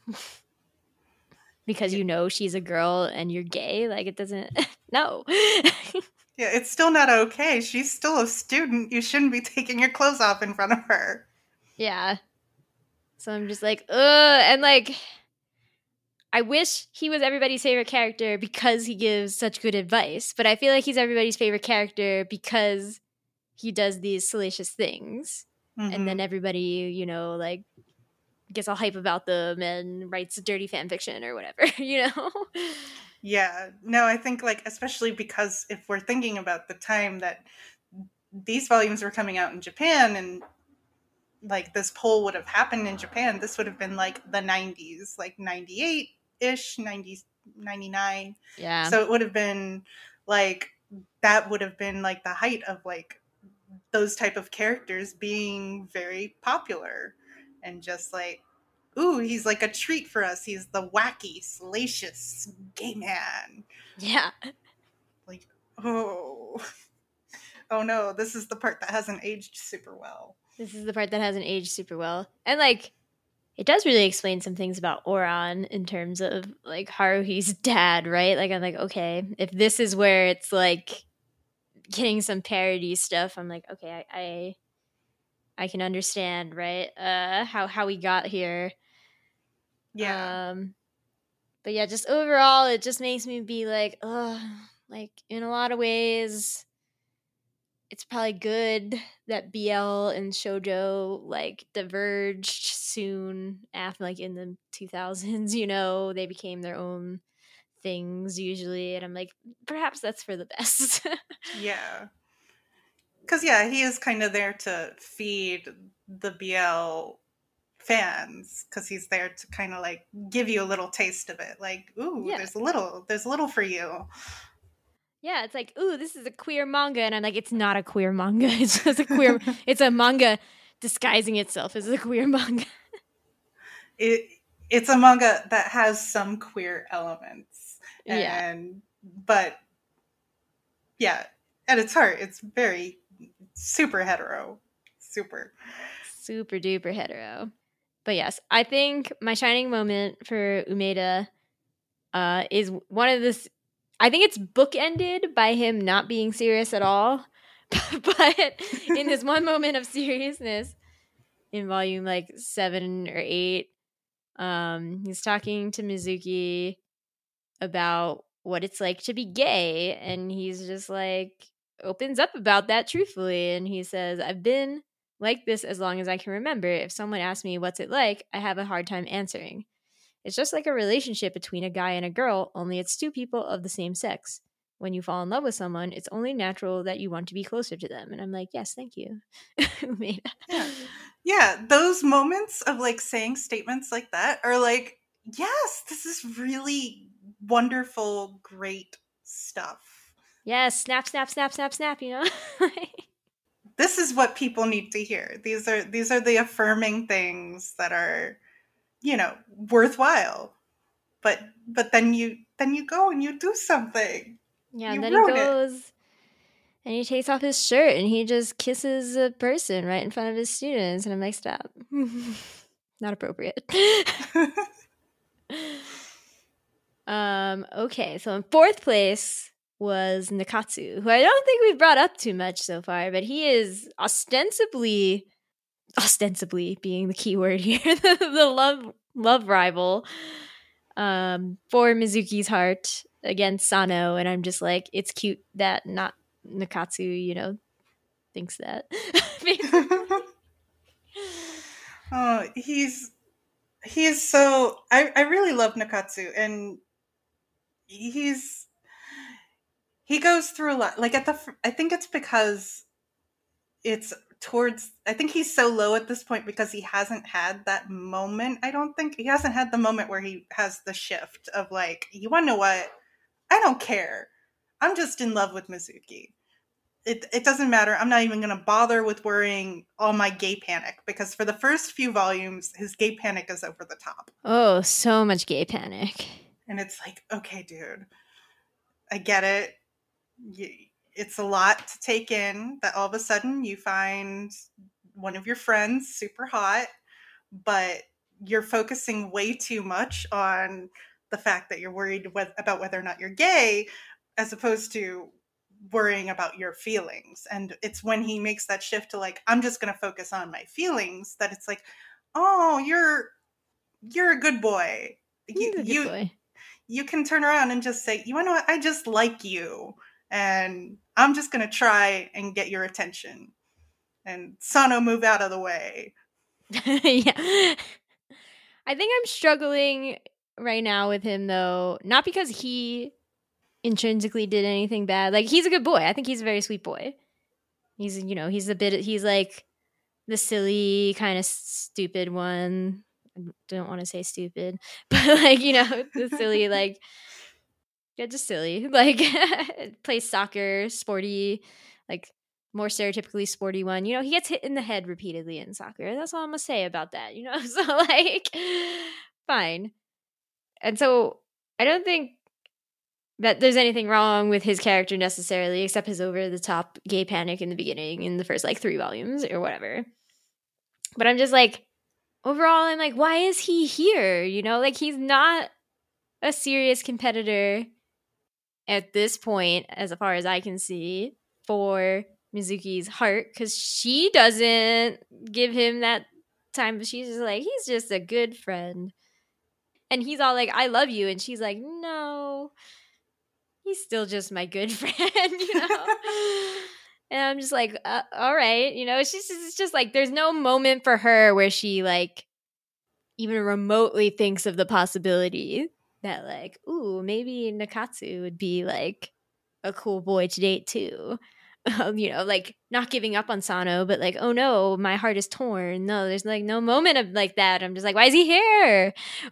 Because you know she's a girl and you're gay? Like, it doesn't... No. Yeah, it's still not okay. She's still a student. You shouldn't be taking your clothes off in front of her. Yeah. So I'm just like, ugh. And like, I wish he was everybody's favorite character because he gives such good advice. But I feel like he's everybody's favorite character because he does these salacious things. Mm-hmm. And then everybody, you know, like, gets all hype about them and writes dirty fan fiction or whatever, you know? Yeah. No, I think, like, especially because if we're thinking about the time that these volumes were coming out in Japan and, like, this poll would have happened in Japan, this would have been, like, the nineties, like, ninety-eight-ish, ninety, ninety-nine. Yeah. So it would have been, like, that would have been, like, the height of, like, those type of characters being very popular. And just, like, ooh, he's like a treat for us. He's the wacky, salacious gay man. Yeah. Like, oh. Oh no, this is the part that hasn't aged super well. This is the part that hasn't aged super well. And, like, it does really explain some things about Oran in terms of, like, Haruhi's dad, right? Like, I'm like, okay, if this is where it's, like, getting some parody stuff, I'm like, okay, I... I I can understand, right? Uh, how how we got here. Yeah. Um, but yeah, just overall, it just makes me be like, ugh. Like, in a lot of ways, it's probably good that B L and shoujo like diverged soon after, like in the two thousands. You know, they became their own things usually, and I'm like, perhaps that's for the best. Yeah. Because, yeah, he is kind of there to feed the B L fans, because he's there to kind of, like, give you a little taste of it. Like, ooh, Yeah. there's a little, there's a little for you. Yeah, it's like, ooh, this is a queer manga. And I'm like, it's not a queer manga. It's just a queer, it's a manga disguising itself as a queer manga. It It's a manga that has some queer elements. Yeah. And, but, yeah, at its heart, it's very... super hetero. Super. Super duper hetero. But yes, I think my shining moment for Umeda uh, is one of this. I think it's bookended by him not being serious at all. But in this one moment of seriousness, in volume like seven or eight. Um, he's talking to Mizuki about what it's like to be gay, and he's just like opens up about that truthfully, and he says, I've been like this as long as I can remember. If someone asks me what's it like, I have a hard time answering. It's just like a relationship between a guy and a girl, only it's two people of the same sex. When you fall in love with someone, it's only natural that you want to be closer to them. And I'm like, yes, thank you. Umeda. Yeah. Yeah, those moments of like saying statements like that are like, yes, this is really wonderful, great stuff. Yes, snap, snap, snap, snap, snap, you know? This is what people need to hear. These are these are the affirming things that are, you know, worthwhile. But but then you then you go and you do something. Yeah, You and then he wrote it. goes and he takes off his shirt and he just kisses a person right in front of his students. And I'm like, stop. Not appropriate. um, okay, so in fourth place was Nakatsu, who I don't think we've brought up too much so far, but he is ostensibly, ostensibly being the key word here, the, the love love rival um, for Mizuki's heart against Sano, and I'm just like, it's cute that not Nakatsu, you know, thinks that. Oh, he's he's so I, I really love Nakatsu, and he's he goes through a lot. Like at the I think it's because it's towards I think he's so low at this point because he hasn't had that moment. I don't think he hasn't had the moment where he has the shift of like, you want to know what? I don't care. I'm just in love with Mizuki. It it doesn't matter. I'm not even going to bother with worrying all my gay panic, because for the first few volumes his gay panic is over the top. Oh, so much gay panic. And it's like, okay, dude, I get it. You, it's a lot to take in that all of a sudden you find one of your friends super hot, but you're focusing way too much on the fact that you're worried with, about whether or not you're gay, as opposed to worrying about your feelings. And it's when he makes that shift to like, I'm just going to focus on my feelings, that it's like, oh, you're you're a good boy. He's You a good you, boy. you can turn around and just say, you know what, I just like you, and I'm just going to try and get your attention. And Sano, move out of the way. Yeah. I think I'm struggling right now with him, though, not because he intrinsically did anything bad. Like, he's a good boy. I think he's a very sweet boy. He's, you know, he's a bit, he's like the silly, kind of stupid one. I don't want to say stupid, but like, you know, the silly, like, yeah, just silly. Like, plays soccer, sporty, like, more stereotypically sporty one. You know, he gets hit in the head repeatedly in soccer. That's all I'm gonna say about that, you know? So, like, fine. And so, I don't think that there's anything wrong with his character necessarily, except his over-the-top gay panic in the beginning, in the first, like, three volumes or whatever. But I'm just like, overall, I'm like, why is he here? You know, like, he's not a serious competitor at this point, as far as I can see, for Mizuki's heart, because she doesn't give him that time. But she's just like, he's just a good friend. And he's all like, I love you. And she's like, no, he's still just my good friend, you know? And I'm just like, uh, all right. You know, it's just, it's just like, there's no moment for her where she like even remotely thinks of the possibility that like, ooh, maybe Nakatsu would be like a cool boy to date too. Um, you know, like not giving up on Sano, but like, oh no, my heart is torn. No, there's like no moment of like that. I'm just like, why is he here?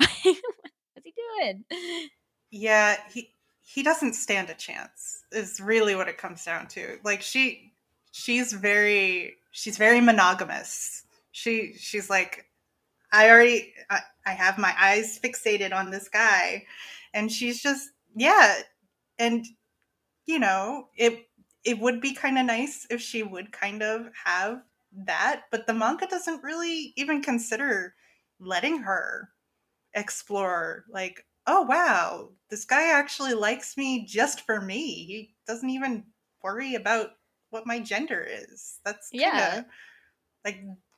What's he doing? Yeah, he he doesn't stand a chance, is really what it comes down to. Like she she's very she's very monogamous. She she's like, I already I, I have my eyes fixated on this guy, and she's just, yeah. And you know, it it would be kind of nice if she would kind of have that, but the manga doesn't really even consider letting her explore, like, oh wow, this guy actually likes me just for me. He doesn't even worry about what my gender is. That's kind of Yeah. like,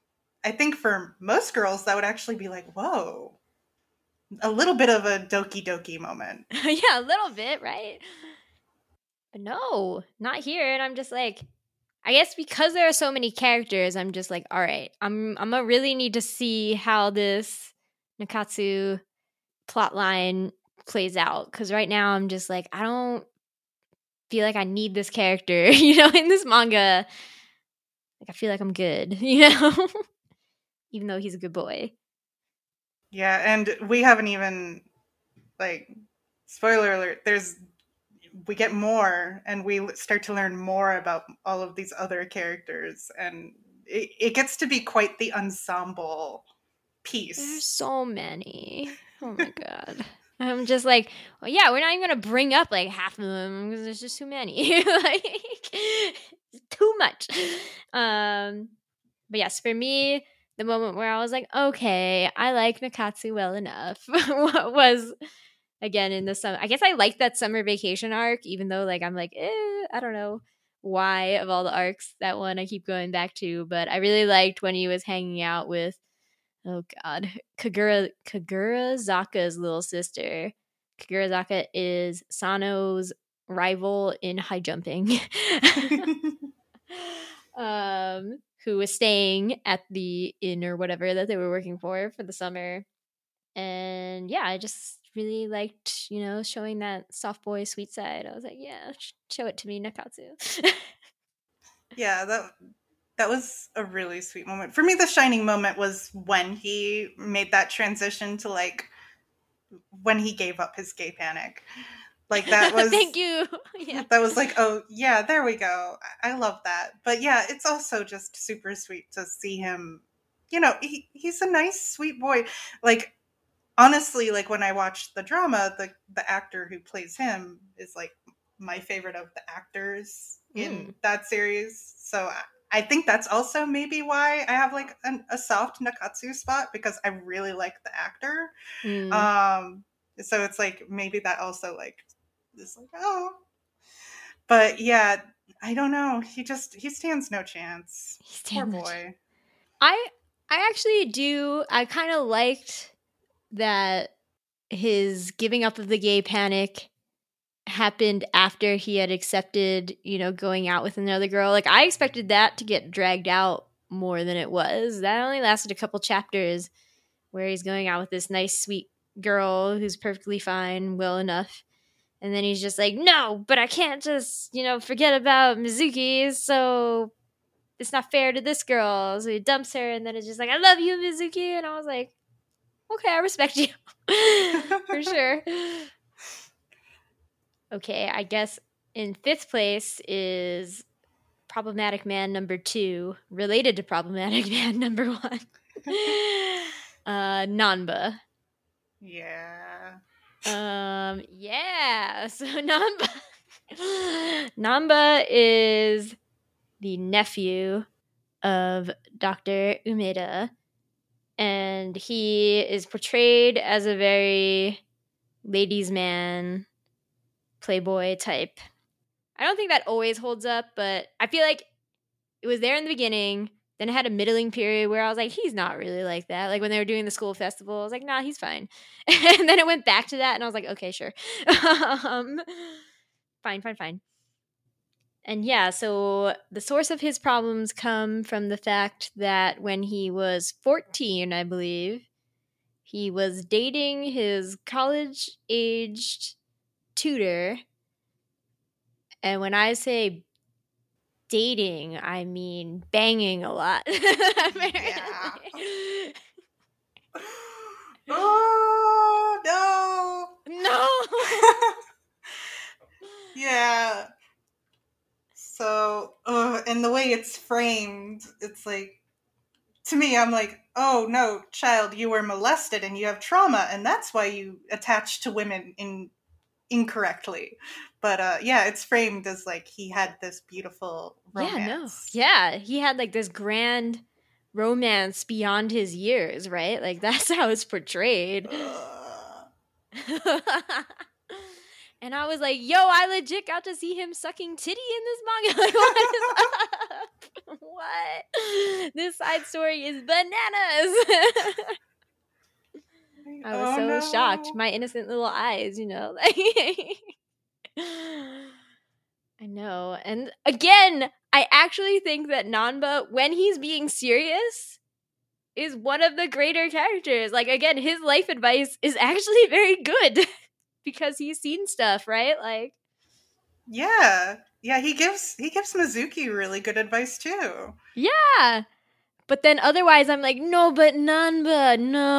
I think for most girls, that would actually be like, whoa, a little bit of a Doki Doki moment. Yeah, a little bit, right? But no, not here. And I'm just like, I guess because there are so many characters, I'm just like, all right, I'm I'm gonna really need to see how this Nakatsu plot line plays out. Because right now I'm just like, I don't feel like I need this character, you know, in this manga. Like I feel like I'm good, you know, even though he's a good boy. Yeah, and we haven't even, like, spoiler alert, there's, we get more and we start to learn more about all of these other characters, and it, it gets to be quite the ensemble piece. There's so many. Oh my god. I'm just like, well, yeah, we're not even gonna bring up like half of them because there's just too many. Like, too much. Um, but yes, for me, the moment where I was like, okay, I like Nakatsu well enough was again in the summer. I guess I like that summer vacation arc, even though like I'm like, eh, I don't know why of all the arcs that one I keep going back to, but I really liked when he was hanging out with, oh god, Kagura Kagurazaka's little sister. Kagurazaka is Sano's rival in high jumping. um who was staying at the inn or whatever that they were working for for the summer. And yeah, I just really liked, you know, showing that soft boy sweet side. I was like, yeah, sh- show it to me, Nakatsu. Yeah, that that was a really sweet moment. For me, the shining moment was when he made that transition to like when he gave up his gay panic. Like that was Thank you. Yeah. That was like, oh yeah, there we go. I, I love that. But yeah, it's also just super sweet to see him. You know, he he's a nice, sweet boy. Like honestly, like when I watched the drama, the the actor who plays him is like my favorite of the actors in Mm. that series. So I, I think that's also maybe why I have like an, a soft Nakatsu spot, because I really like the actor. Mm. Um, so it's like maybe that also like is like, oh, but yeah, I don't know. He just he stands no chance. He Poor stands no boy. I I actually do. I kind of liked that his giving up of the gay panic happened after he had accepted, you know, going out with another girl. Like I expected that to get dragged out more than it was. That only lasted a couple chapters where he's going out with this nice sweet girl who's perfectly fine, well enough. And then he's just like, "No, but I can't just, you know, forget about Mizuki, so it's not fair to this girl." So he dumps her, and then it's just like, "I love you, Mizuki." And I was like, okay, I respect you. For sure. Okay, I guess in fifth place is Problematic Man number two, related to Problematic Man number one. uh, Nanba. Yeah. Um, yeah, so Namba. Namba is the nephew of Doctor Umeda, and he is portrayed as a very ladies' man, playboy type. I don't think that always holds up, but I feel like it was there in the beginning. Then it had a middling period where I was like, he's not really like that. Like when they were doing the school festival, I was like, nah, he's fine. And then it went back to that, and I was like, okay, sure. um, fine, fine, fine. And yeah, so the source of his problems come from the fact that when he was fourteen, I believe, he was dating his college-aged tutor. And when I say dating, I mean banging a lot. Yeah. Oh no. No. Yeah. So, uh, and the way it's framed, it's like, to me, I'm like, oh no, child, you were molested and you have trauma, and that's why you attach to women in incorrectly. But uh, yeah, it's framed as like he had this beautiful romance. Yeah, no. Yeah, he had like this grand romance beyond his years, right? Like that's how it's portrayed. Uh, And I was like, yo, I legit got to see him sucking titty in this manga. Like, what is up? What? This side story is bananas. I was Oh, so no. shocked. My innocent little eyes, you know. Like I know. And again, I actually think that Nanba, when he's being serious, is one of the greater characters. Like, again, his life advice is actually very good because he's seen stuff, right? Like, Yeah. Yeah, he gives he gives Mizuki really good advice too. yeah. But then otherwise, I'm like, no, but Nanba,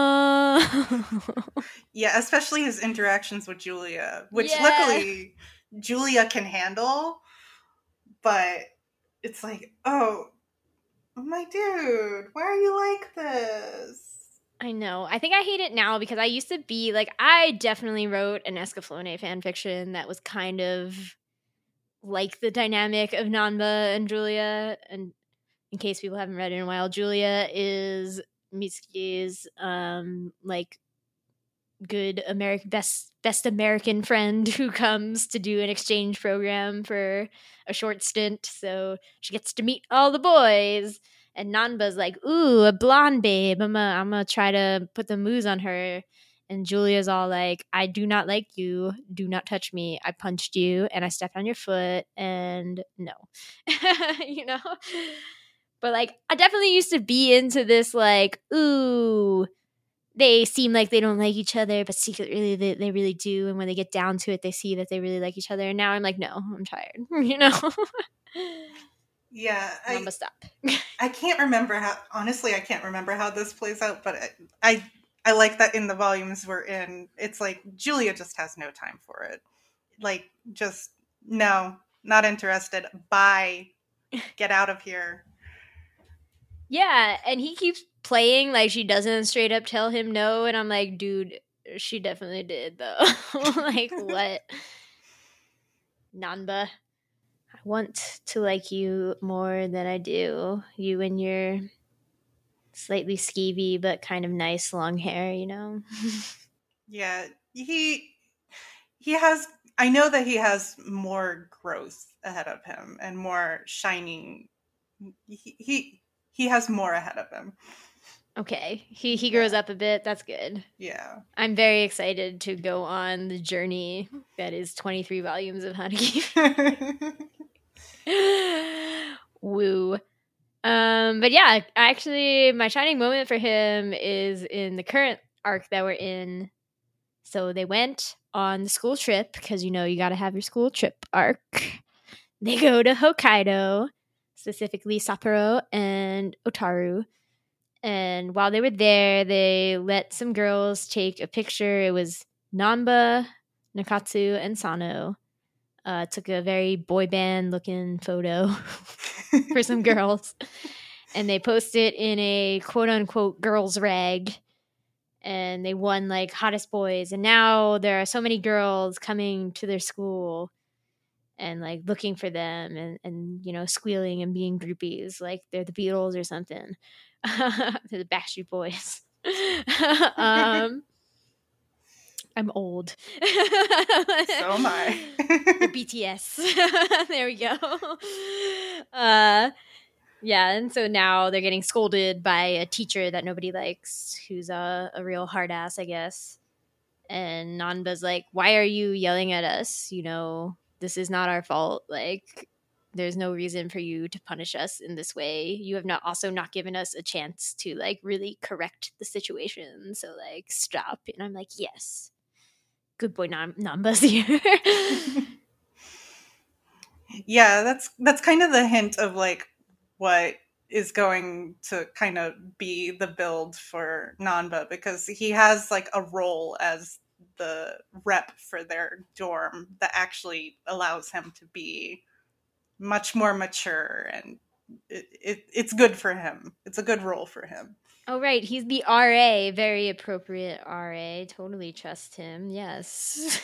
no. Yeah, especially his interactions with Julia, which Yeah. luckily Julia can handle, but it's like, oh, my dude, why are you like this? I know. I think I hate it now because I used to be like, I definitely wrote an Escaflowne fan fiction that was kind of like the dynamic of Nanba and Julia. And in case people haven't read it in a while, Julia is Mitsuki's um like good American best best American friend who comes to do an exchange program for a short stint, so she gets to meet all the boys. And Nanba's like, ooh, a blonde babe. I'm gonna I'm gonna try to put the moves on her. And Julia's all like, I do not like you. Do not touch me. I punched you and I stepped on your foot and no. You know? But like I definitely used to be into this like, ooh, they seem like they don't like each other, but secretly they, they really do. And when they get down to it, they see that they really like each other. And now I'm like, no, I'm tired. You know? Yeah, I, Mama, stop. I can't remember how. Honestly, I can't remember how this plays out. But I, I, I like that in the volumes we're in, it's like Julia just has no time for it. Like, just no, not interested. Bye, get out of here. Yeah, and he keeps playing like she doesn't straight up tell him no, and I'm like, dude, she definitely did though. Like, what? Nanba, I want to like you more than I do. You and your slightly skeevy but kind of nice long hair, you know? Yeah, he he has. I know that he has more growth ahead of him and more shining. He he, he has more ahead of him. Okay, he he grows yeah. up a bit. That's good. Yeah, I'm very excited to go on the journey that is twenty-three volumes of Hanaki. Woo. Um, but yeah, actually, my shining moment for him is in the current arc that we're in. So they went on the school trip because, you know, you got to have your school trip arc. They go to Hokkaido, specifically Sapporo and Otaru. And while they were there, they let some girls take a picture. It was Nanba, Nakatsu, and Sano. Uh, took a very boy band looking photo for some girls. And they posted in a quote unquote girls rag. And they won like hottest boys. And now there are so many girls coming to their school and like looking for them and, and you know, squealing and being groupies like they're the Beatles or something. They're the Backstreet Boys. um, I'm old. So am I. The B T S. There we go. Uh, yeah, and so now they're getting scolded by a teacher that nobody likes, who's a, a real hard ass, I guess. And Nanba's like, why are you yelling at us? You know, this is not our fault. Like, there's no reason for you to punish us in this way. You have not also not given us a chance to like really correct the situation. So like, stop. And I'm like, yes. Good boy, Nam- Nanba's here. Yeah, that's that's kind of the hint of like what is going to kind of be the build for Nanba, because he has like a role as the rep for their dorm that actually allows him to be much more mature, and it, it it's good for him. It's a good role for him. Oh, right. He's the R A. Very appropriate R A. Totally trust him. Yes.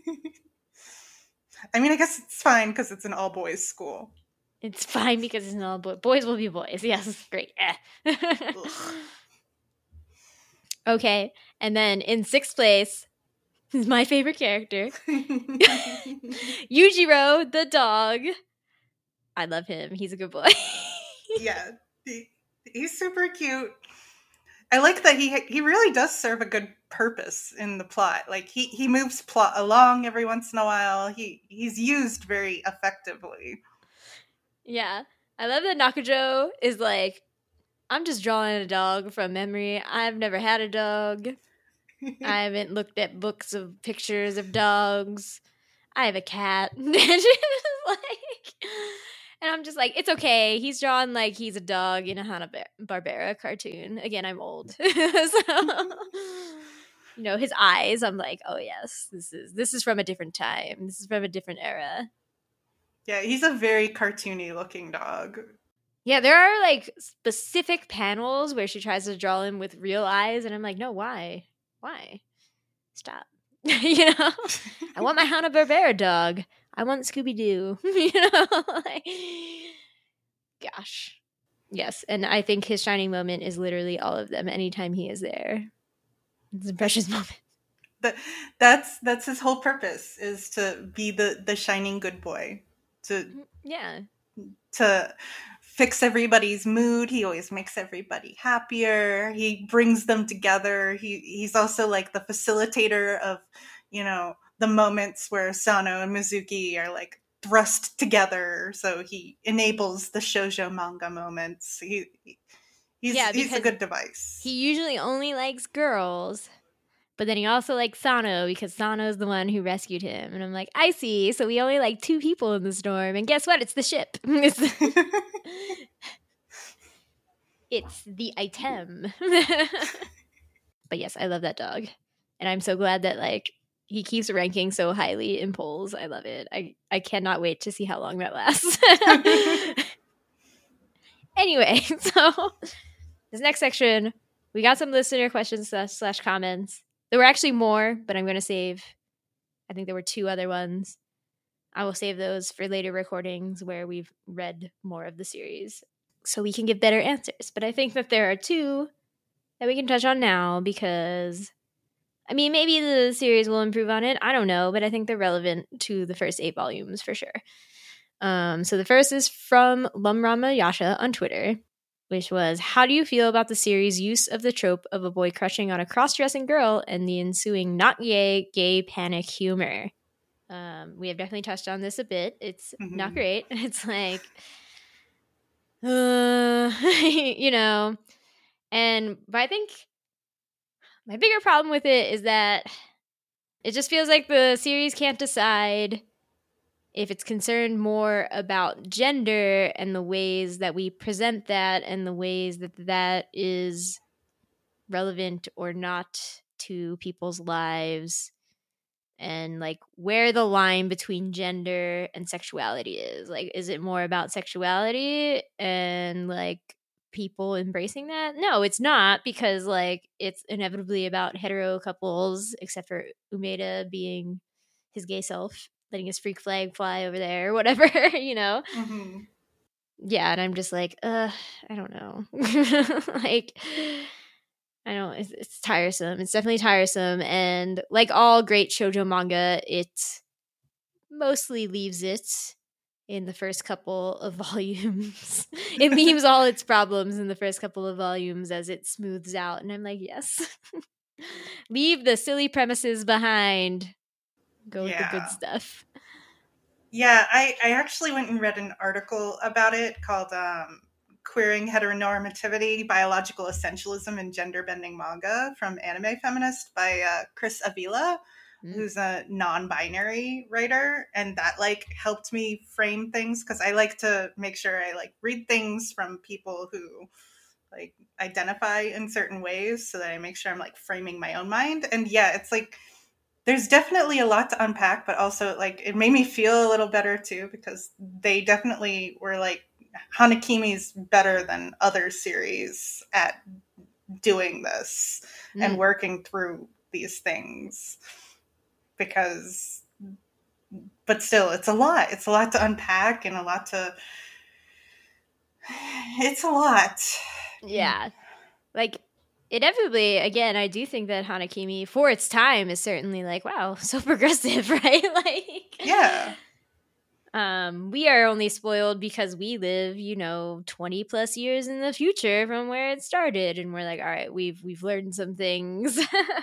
I mean, I guess it's fine because it's an all-boys school. It's fine because it's an all-boys. Boys will be boys. Yes, great. Okay. And then in sixth place is my favorite character. Yujiro, the dog. I love him. He's a good boy. Yeah, he, he's super cute. I like that he he really does serve a good purpose in the plot. Like he he moves plot along every once in a while. He he's used very effectively. Yeah. I love that Nakajo is like, I'm just drawing a dog from memory. I've never had a dog. I haven't looked at books of pictures of dogs. I have a cat. And she's like, and I'm just like, it's okay. He's drawn like he's a dog in a Hanna-Barbera cartoon. Again, I'm old. So, you know, his eyes, I'm like, oh yes, this is this is from a different time. This is from a different era. Yeah, he's a very cartoony looking dog. Yeah, there are like specific panels where she tries to draw him with real eyes, and I'm like, no, why? Why? Stop. You know? I want my Hanna-Barbera dog. I want Scooby-Doo. You know? Like, gosh. Yes, and I think his shining moment is literally all of them anytime he is there. It's a precious moment. That, that's that's his whole purpose, is to be the, the shining good boy. To Yeah. To fix everybody's mood. He always makes everybody happier. He brings them together. He he's also like the facilitator of, you know, the moments where Sano and Mizuki are like thrust together. So he enables the shoujo manga moments. He, he he's yeah, he's a good device. He usually only likes girls. But then he also likes Sano because Sano's the one who rescued him. And I'm like, I see. So we only like two people in the storm. And guess what? It's the ship. It's the, it's the item. But yes, I love that dog. And I'm so glad that like he keeps ranking so highly in polls. I love it. I, I cannot wait to see how long that lasts. Anyway, so this next section, we got some listener questions slash, slash comments. There were actually more, but I'm going to save. I think there were two other ones. I will save those for later recordings where we've read more of the series so we can give better answers. But I think that there are two that we can touch on now because, I mean, maybe the series will improve on it. I don't know, but I think they're relevant to the first eight volumes for sure. Um, so the first is from Lumrama Yasha on Twitter, which was, how do you feel about the series' use of the trope of a boy crushing on a cross-dressing girl and the ensuing not gay, gay panic humor? Um, we have definitely touched on this a bit. It's mm-hmm. not great. It's like, uh, you know, and but I think my bigger problem with it is that it just feels like the series can't decide if it's concerned more about gender and the ways that we present that and the ways that that is relevant or not to people's lives, and like where the line between gender and sexuality is. Like, is it more about sexuality and like people embracing that? No, it's not, because like it's inevitably about hetero couples, except for Umeda being his gay self, letting his freak flag fly over there or whatever, you know? Mm-hmm. Yeah, and I'm just like, uh, I don't know. Like, I don't, it's, it's tiresome. It's definitely tiresome. And like all great shoujo manga, it mostly leaves it in the first couple of volumes. It leaves all its problems in the first couple of volumes as it smooths out. And I'm like, yes. Leave the silly premises behind. Go yeah. with the good stuff. Yeah, I, I actually went and read an article about it called um, Queering Heteronormativity, Biological Essentialism and Gender Bending Manga from Anime Feminist by uh, Chris Avila, mm. who's a non-binary writer. And that like helped me frame things, because I like to make sure I like read things from people who like identify in certain ways so that I make sure I'm like framing my own mind. And yeah, it's like, there's definitely a lot to unpack, but also like it made me feel a little better too, because they definitely were like, Hanakimi's better than other series at doing this mm. and working through these things, because, but still it's a lot. It's a lot to unpack and a lot to, it's a lot. Yeah. Like, inevitably, again, I do think that Hanakimi, for its time, is certainly like, wow, so progressive, right? Like, yeah. Um, we are only spoiled because we live, you know, twenty plus years in the future from where it started, and we're like, all right, we've we've learned some things.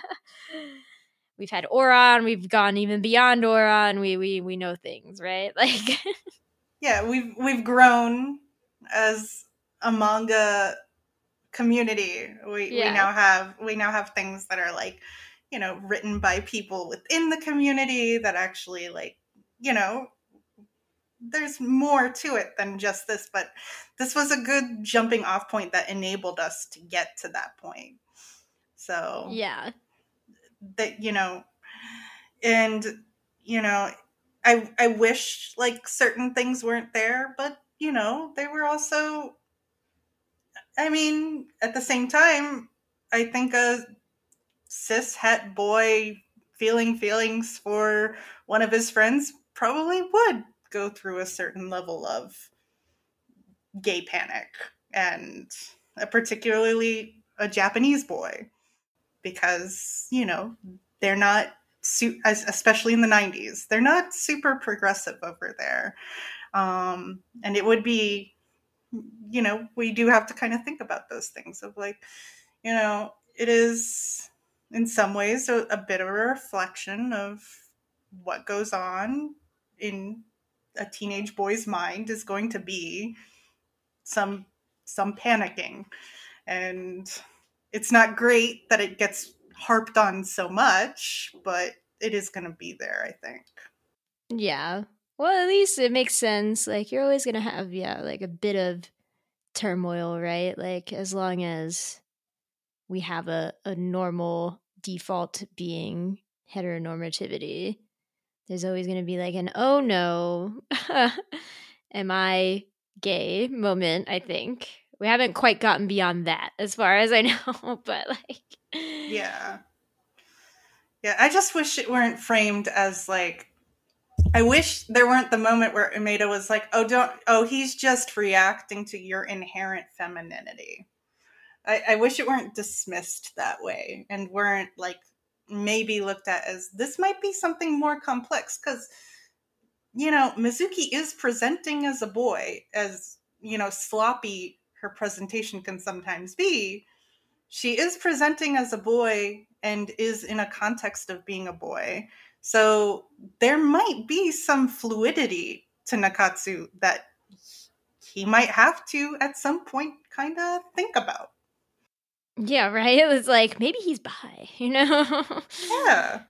We've had Oron, we've gone even beyond Oron. We we we know things, right? Like, yeah, we've we've grown as a manga community. We we yeah, now have we now have things that are like, you know, written by people within the community that actually like, you know, there's more to it than just this, but this was a good jumping off point that enabled us to get to that point. So yeah, that, you know, and you know, I I wish like certain things weren't there, but you know, they were also, I mean, at the same time, I think a cis het boy feeling feelings for one of his friends probably would go through a certain level of gay panic, and a particularly a Japanese boy, because you know they're not su- especially in the nineties, they're not super progressive over there, um, and it would be, you know, we do have to kind of think about those things of like, you know, it is in some ways a, a bit of a reflection of what goes on in a teenage boy's mind is going to be some some panicking, and it's not great that it gets harped on so much, but it is going to be there, I think. yeah. Well, at least it makes sense. Like, you're always gonna have, yeah, like a bit of turmoil, right? Like, as long as we have a, a normal default being heteronormativity, there's always going to be like an oh no, am I gay moment, I think. We haven't quite gotten beyond that as far as I know, but like, Yeah. Yeah, I just wish it weren't framed as like, I wish there weren't the moment where Umeda was like, oh, don't, oh, he's just reacting to your inherent femininity. I, I wish it weren't dismissed that way and weren't like maybe looked at as this might be something more complex, because, you know, Mizuki is presenting as a boy, as, you know, sloppy her presentation can sometimes be. She is presenting as a boy and is in a context of being a boy. So there might be some fluidity to Nakatsu that he might have to at some point kind of think about. yeah, right? It was like, maybe he's bi, you know? Yeah.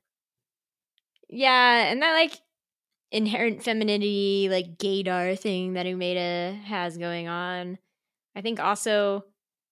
Yeah, and that like inherent femininity, like gaydar thing that Umeda has going on. I think also,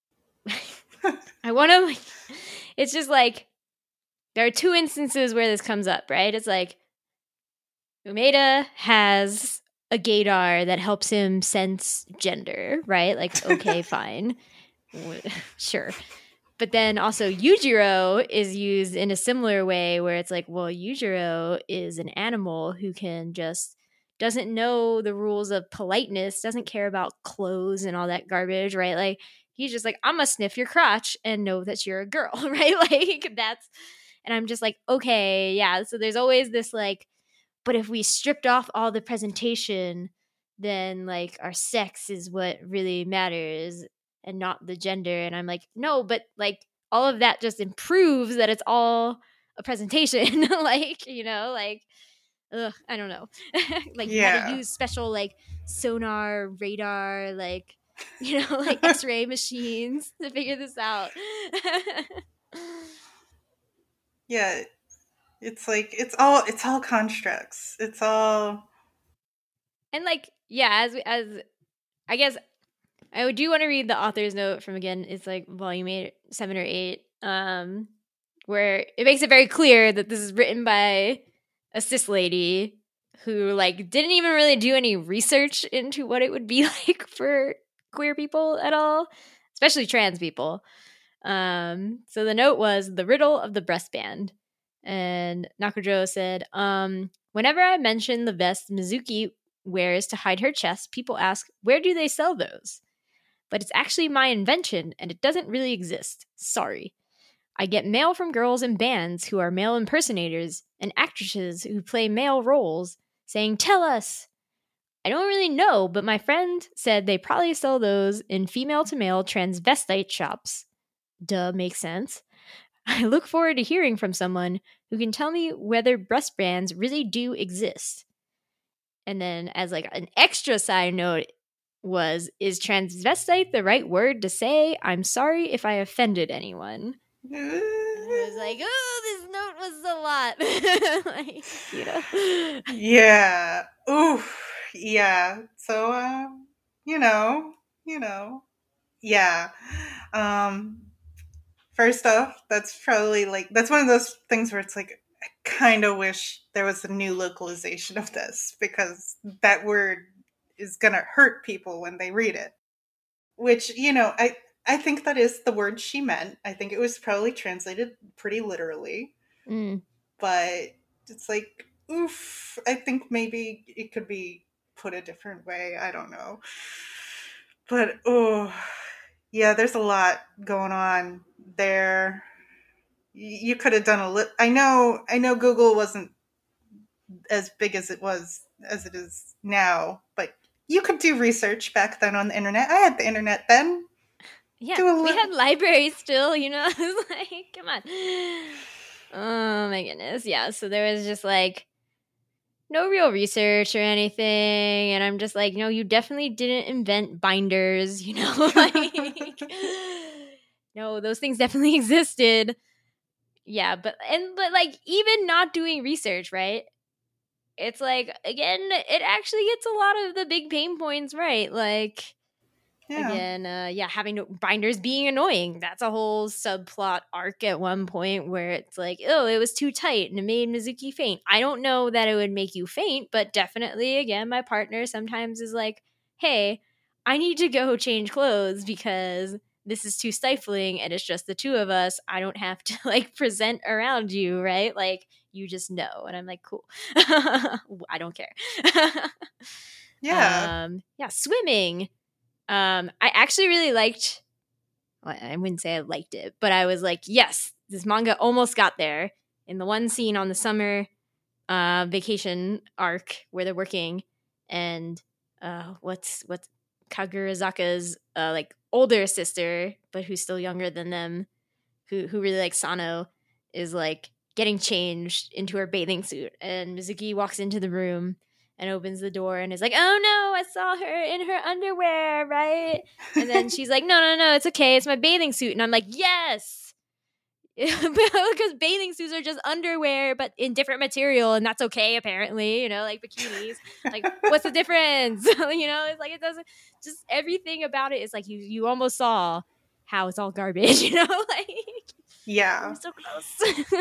I want to, like, it's just like, there are two instances where this comes up, right? It's like, Umeda has a gaydar that helps him sense gender, right? Like, okay, fine. Sure. But then also Yujiro is used in a similar way where it's like, well, Yujiro is an animal who can just doesn't know the rules of politeness, doesn't care about clothes and all that garbage, right? Like, he's just like, I'm gonna sniff your crotch and know that you're a girl, right? Like, that's, and I'm just like, okay, yeah. So there's always this like, but if we stripped off all the presentation, then like our sex is what really matters and not the gender. And I'm like, no, but like all of that just improves that it's all a presentation. Like, you know, like, ugh, I don't know. Like, you had to Yeah. use special like sonar, radar, like, you know, like X-ray machines to figure this out. Yeah. It's like it's all it's all constructs. It's all And like, yeah, as as I guess I do want to read the author's note from, again, it's like volume eight, seven or eight, um, where it makes it very clear that this is written by a cis lady who like didn't even really do any research into what it would be like for queer people at all, especially trans people. Um, so the note was the riddle of the breast band. And Nakujou said, um, whenever I mention the vest Mizuki wears to hide her chest, people ask, where do they sell those? But it's actually my invention and it doesn't really exist. Sorry. I get mail from girls in bands who are male impersonators and actresses who play male roles saying, tell us. I don't really know, but my friend said they probably sell those in female to male transvestite shops. Duh, makes sense. I look forward to hearing from someone who can tell me whether breast brands really do exist. And then as like an extra side note was, is transvestite the right word to say? I'm sorry if I offended anyone. I was like, oh, this note was a lot. Like, you know? Yeah. Oof. Yeah. So, uh, you know, you know, yeah. Um, first off, that's probably like, that's one of those things where it's like, I kind of wish there was a new localization of this because that word is going to hurt people when they read it. Which, you know, I, I think that is the word she meant. I think it was probably translated pretty literally. Mm. But it's like, oof, I think maybe it could be put a different way. I don't know. But, oh, yeah, there's a lot going on there. You could have done a little. I know, I know Google wasn't as big as it was, as it is now, but you could do research back then on the internet. I had the internet then. Yeah, li- we had libraries still, you know? Like, come on. Oh my goodness. Yeah, so there was just like no real research or anything, and I'm just like, no, you definitely didn't invent binders, you know? Like, no, those things definitely existed. Yeah, but and but like even not doing research, right? It's like, again, it actually gets a lot of the big pain points right. Like, yeah. Again, uh, yeah, having no, binders being annoying. That's a whole subplot arc at one point where it's like, oh, it was too tight and it made Mizuki faint. I don't know that it would make you faint, but definitely, again, my partner sometimes is like, hey, I need to go change clothes because this is too stifling and it's just the two of us. I don't have to like present around you, right? Like, you just know. And I'm like, cool. I don't care. Yeah. Um, yeah, swimming. Um, I actually really liked, well, I wouldn't say I liked it, but I was like, yes, this manga almost got there. In the one scene on the summer uh, vacation arc where they're working, and uh, what's what's Kagurazaka's uh, like older sister, but who's still younger than them, who who really likes Sano, is like getting changed into her bathing suit, and Mizuki walks into the room and opens the door and is like, oh no, I saw her in her underwear, right? And then she's like, no, no, no, it's okay. It's my bathing suit. And I'm like, yes. Because bathing suits are just underwear, but in different material. And that's okay, apparently, you know, like bikinis. Like, what's the difference? You know, it's like, it doesn't, just everything about it is like, you, you almost saw how it's all garbage, you know? Like, yeah. So close.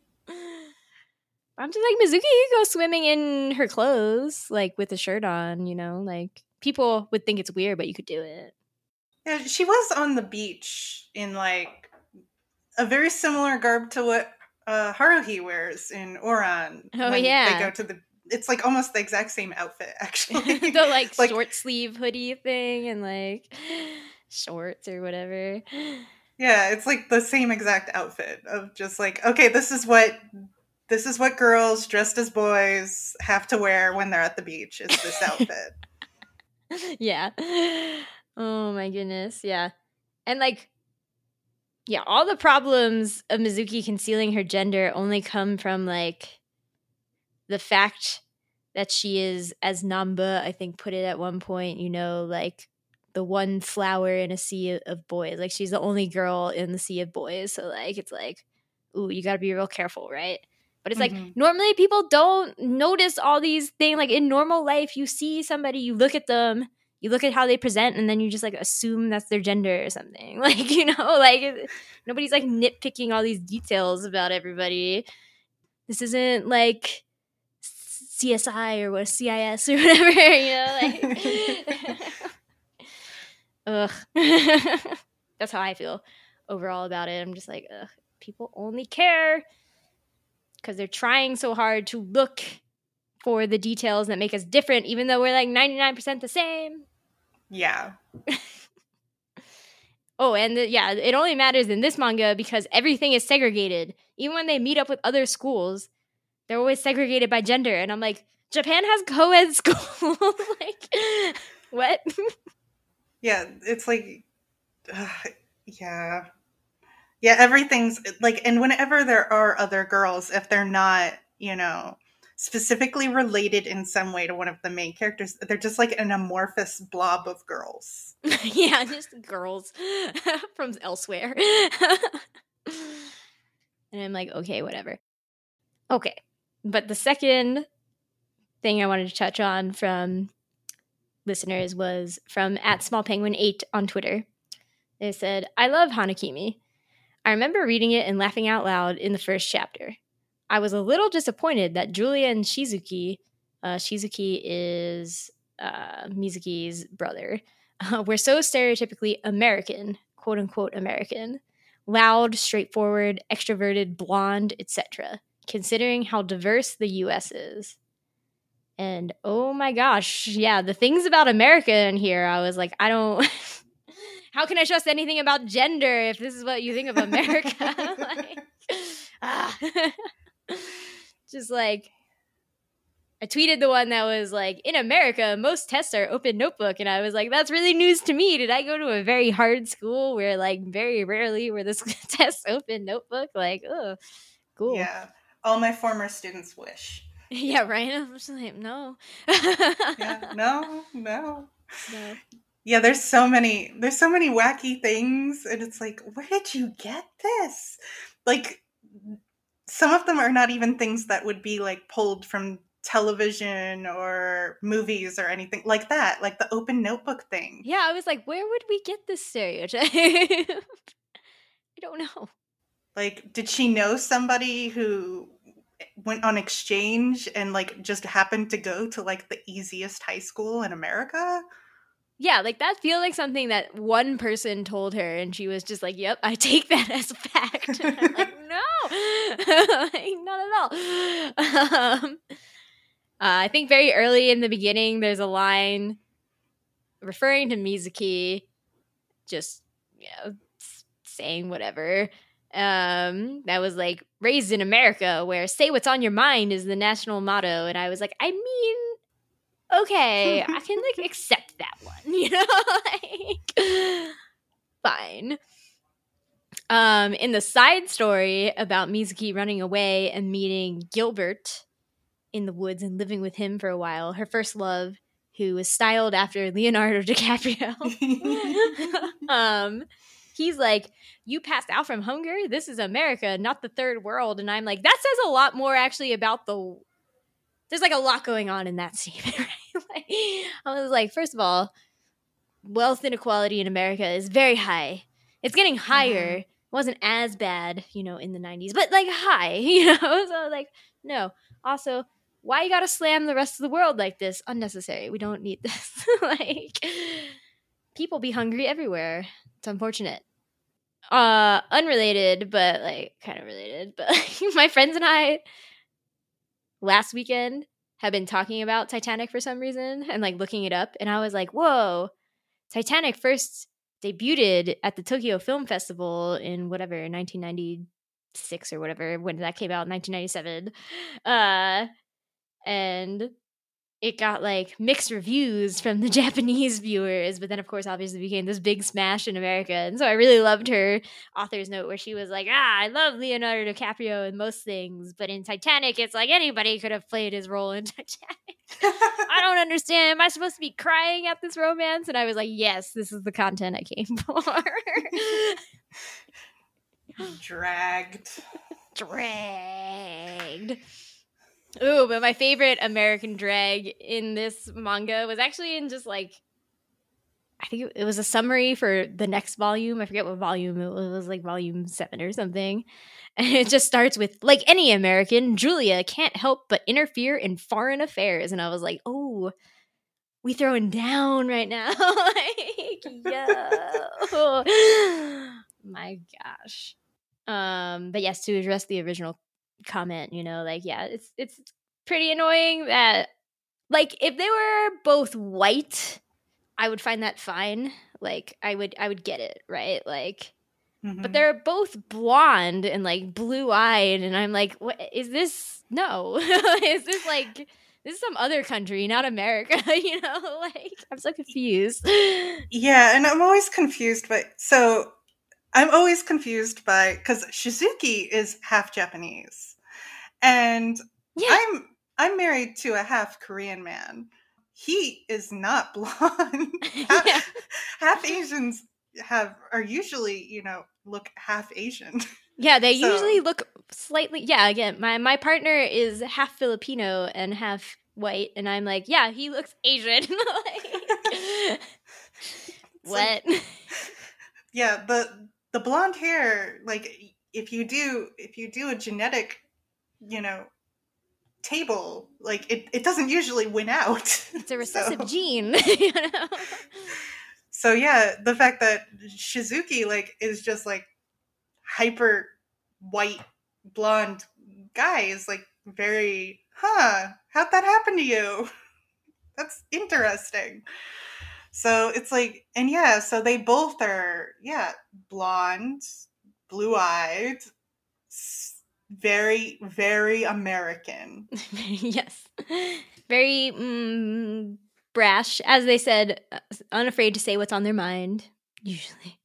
I'm just like, Mizuki could go swimming in her clothes, like with a shirt on, you know, like people would think it's weird, but you could do it. Yeah, she was on the beach in like a very similar garb to what uh, Haruhi wears in Oran. Oh, yeah. They go to the, it's like almost the exact same outfit, actually. The like, like short sleeve hoodie thing and like shorts or whatever. Yeah, it's like the same exact outfit of just like, okay, this is what this is what girls dressed as boys have to wear when they're at the beach. Is this outfit? Yeah. Oh my goodness. Yeah. And like, yeah, all the problems of Mizuki concealing her gender only come from like the fact that she is, as Namba, I think, put it at one point, you know, like the one flower in a sea of boys. Like, she's the only girl in the sea of boys. So like, it's like, ooh, you got to be real careful, right? But it's mm-hmm. like, normally people don't notice all these things. Like, in normal life, you see somebody, you look at them, you look at how they present, and then you just, like, assume that's their gender or something. Like, you know, like, nobody's, like, nitpicking all these details about everybody. This isn't, like, C S I or what, C I S or whatever, you know? Like, ugh. That's how I feel overall about it. I'm just like, ugh, people only care because they're trying so hard to look for the details that make us different, even though we're like ninety-nine percent the same. Yeah. Oh, and the, yeah, it only matters in this manga because everything is segregated. Even when they meet up with other schools, they're always segregated by gender. And I'm like, Japan has co-ed school. Like, what? Yeah, it's like, uh, yeah. Yeah, everything's like, and whenever there are other girls, if they're not, you know, specifically related in some way to one of the main characters, they're just like an amorphous blob of girls. Yeah, just girls from elsewhere. And I'm like, okay, whatever. Okay. But the second thing I wanted to touch on from listeners was from at Small Penguin eight on Twitter. They said, I love Hanakimi. I remember reading it and laughing out loud in the first chapter. I was a little disappointed that Julia and Shizuki, uh, Shizuki is uh, Mizuki's brother, uh, were so stereotypically American, quote unquote American, loud, straightforward, extroverted, blonde, et cetera, considering how diverse the U S is. And oh my gosh, yeah, the things about America in here, I was like, I don't... How can I trust anything about gender if this is what you think of America? Like, ah. Just like, I tweeted the one that was like, in America, most tests are open notebook. And I was like, that's really news to me. Did I go to a very hard school where like very rarely were this test open notebook? Like, oh, cool. Yeah, all my former students wish. Yeah, right? I'm just like, no. Yeah, no, no. No. Yeah, there's so many, there's so many wacky things, and it's like, where did you get this? Like, some of them are not even things that would be like pulled from television or movies or anything like that, like the open notebook thing. Yeah, I was like, where would we get this stereotype? I don't know. Like, did she know somebody who went on exchange and like just happened to go to like the easiest high school in America? Yeah, like that feels like something that one person told her and she was just like, yep, I take that as a fact. And I'm like, no, like, not at all. Um, uh, I think very early in the beginning, there's a line referring to Mizuki, just, you know, saying whatever. Um, that was like, raised in America, where say what's on your mind is the national motto. And I was like, I mean, okay, I can like accept that one, you know, like fine. Um, in the side story about Mizuki running away and meeting Gilbert in the woods and living with him for a while, her first love, who was styled after Leonardo DiCaprio, um, he's like, you passed out from hunger? This is America, not the third world. And I'm like, that says a lot more actually about the... There's like a lot going on in that scene, right? Like, I was like, first of all, wealth inequality in America is very high. It's getting higher. Mm-hmm. It wasn't as bad, you know, in the nineties, but like high, you know? So I was like, no. Also, why you gotta slam the rest of the world like this? Unnecessary. We don't need this. Like, people be hungry everywhere. It's unfortunate. Uh, unrelated, but like kind of related. But like, my friends and I last weekend have been talking about Titanic for some reason and like looking it up. And I was like, whoa, Titanic first debuted at the Tokyo Film Festival in whatever, nineteen ninety-six or whatever, when that came out, nineteen ninety-seven. Uh, and it got like mixed reviews from the Japanese viewers, but then of course obviously became this big smash in America. And so I really loved her author's note where she was like, ah, I love Leonardo DiCaprio in most things, but in Titanic it's like anybody could have played his role in Titanic. I don't understand. Am I supposed to be crying at this romance? And I was like, yes, this is the content I came for. Dragged. Dragged. Ooh, but my favorite American drag in this manga was actually in just like, I think it was a summary for the next volume. I forget what volume it was. It was like volume seven or something. And it just starts with, like any American, Julia can't help but interfere in foreign affairs. And I was like, oh, we throwing down right now. Like, yo. My gosh. Um, but yes, to address the original comment, you know, like, yeah, it's it's pretty annoying that, like, if they were both white, I would find that fine. Like, I would I would get it, right? Like, mm-hmm. But they're both blonde and like blue eyed, and I'm like, what is this? No, is this like this is some other country, not America, you know? Like, I'm so confused. Yeah, and I'm always confused by, so I'm always confused by, because Shizuki is half Japanese, and Yeah. I'm I'm married to a half Korean man. He is not blonde. half, Yeah. half Asians have are usually, you know, look half Asian. Yeah, they So- usually look slightly. Yeah, again, my my partner is half Filipino and half white, and I'm like, yeah, he looks Asian. Like, what? Yeah, the the blonde hair, like if you do if you do a genetic, you know, table, like it, it doesn't usually win out. It's a recessive so, gene. You know? so yeah, the fact that Shizuki like is just like hyper white blonde guy is like very, huh, how'd that happen to you? That's interesting. So it's like, and yeah, so they both are, yeah, blonde, blue eyed, very, very American. Yes. Very mm, brash, as they said, uh, unafraid to say what's on their mind, usually.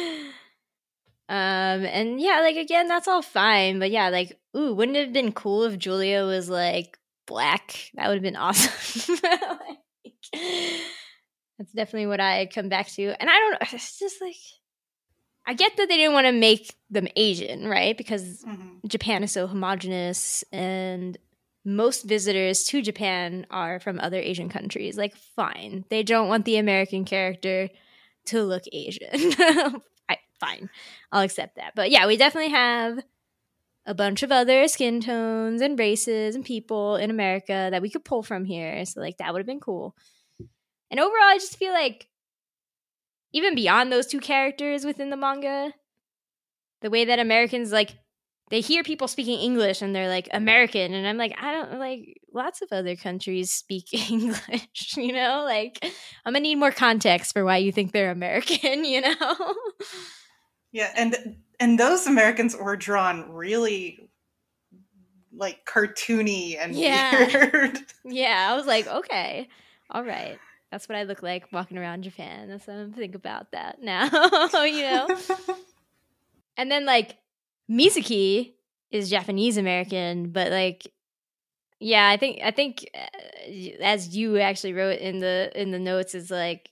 Um, and yeah, like again, that's all fine, but yeah, like, ooh, wouldn't it have been cool if Julia was like black? That would have been awesome. Like, that's definitely what I come back to. And I don't know, it's just like, I get that they didn't want to make them Asian, right? Because Mm-hmm. Japan is so homogenous, and most visitors to Japan are from other Asian countries. Like, fine. They don't want the American character to look Asian. I, fine. I'll accept that. But yeah, we definitely have a bunch of other skin tones and races and people in America that we could pull from here. So, like, that would have been cool. And overall, I just feel like even beyond those two characters within the manga, the way that Americans, like, they hear people speaking English and they're like, American. And I'm like, I don't, like, lots of other countries speak English, you know? Like, I'm going to need more context for why you think they're American, you know? Yeah, and and those Americans were drawn really like cartoony and Yeah. weird. Yeah, I was like, okay, all right. That's what I look like walking around Japan. That's what I'm thinking about that now, you know? And then, like, Mizuki is Japanese American, but, like, yeah, I think I think uh, as you actually wrote in the in the notes, is like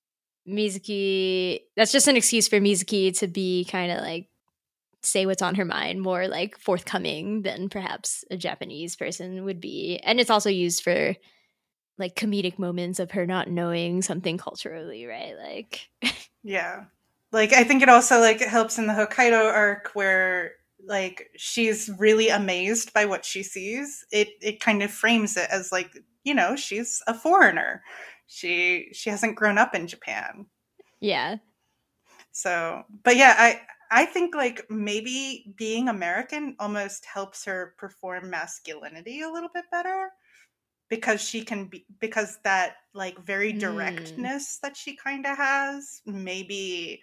Mizuki. That's just an excuse for Mizuki to be kind of like say what's on her mind, more like forthcoming than perhaps a Japanese person would be, and it's also used for like comedic moments of her not knowing something culturally, right? Like, Yeah. Like I think it also like it helps in the Hokkaido arc where like she's really amazed by what she sees. It it kind of frames it as like, you know, she's a foreigner. She she hasn't grown up in Japan. yeah, So, but yeah, I I think like maybe being American almost helps her perform masculinity a little bit better because she can be because that like very Mm. directness that she kind of has maybe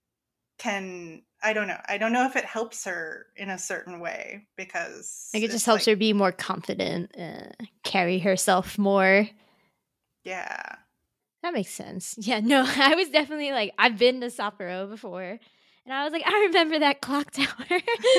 can I don't know. I don't know if it helps her in a certain way because like it it's just helps like, her be more confident, uh, carry herself more. yeah. That makes sense. Yeah, no, I was definitely like, I've been to Sapporo before, and I was like, I remember that clock tower.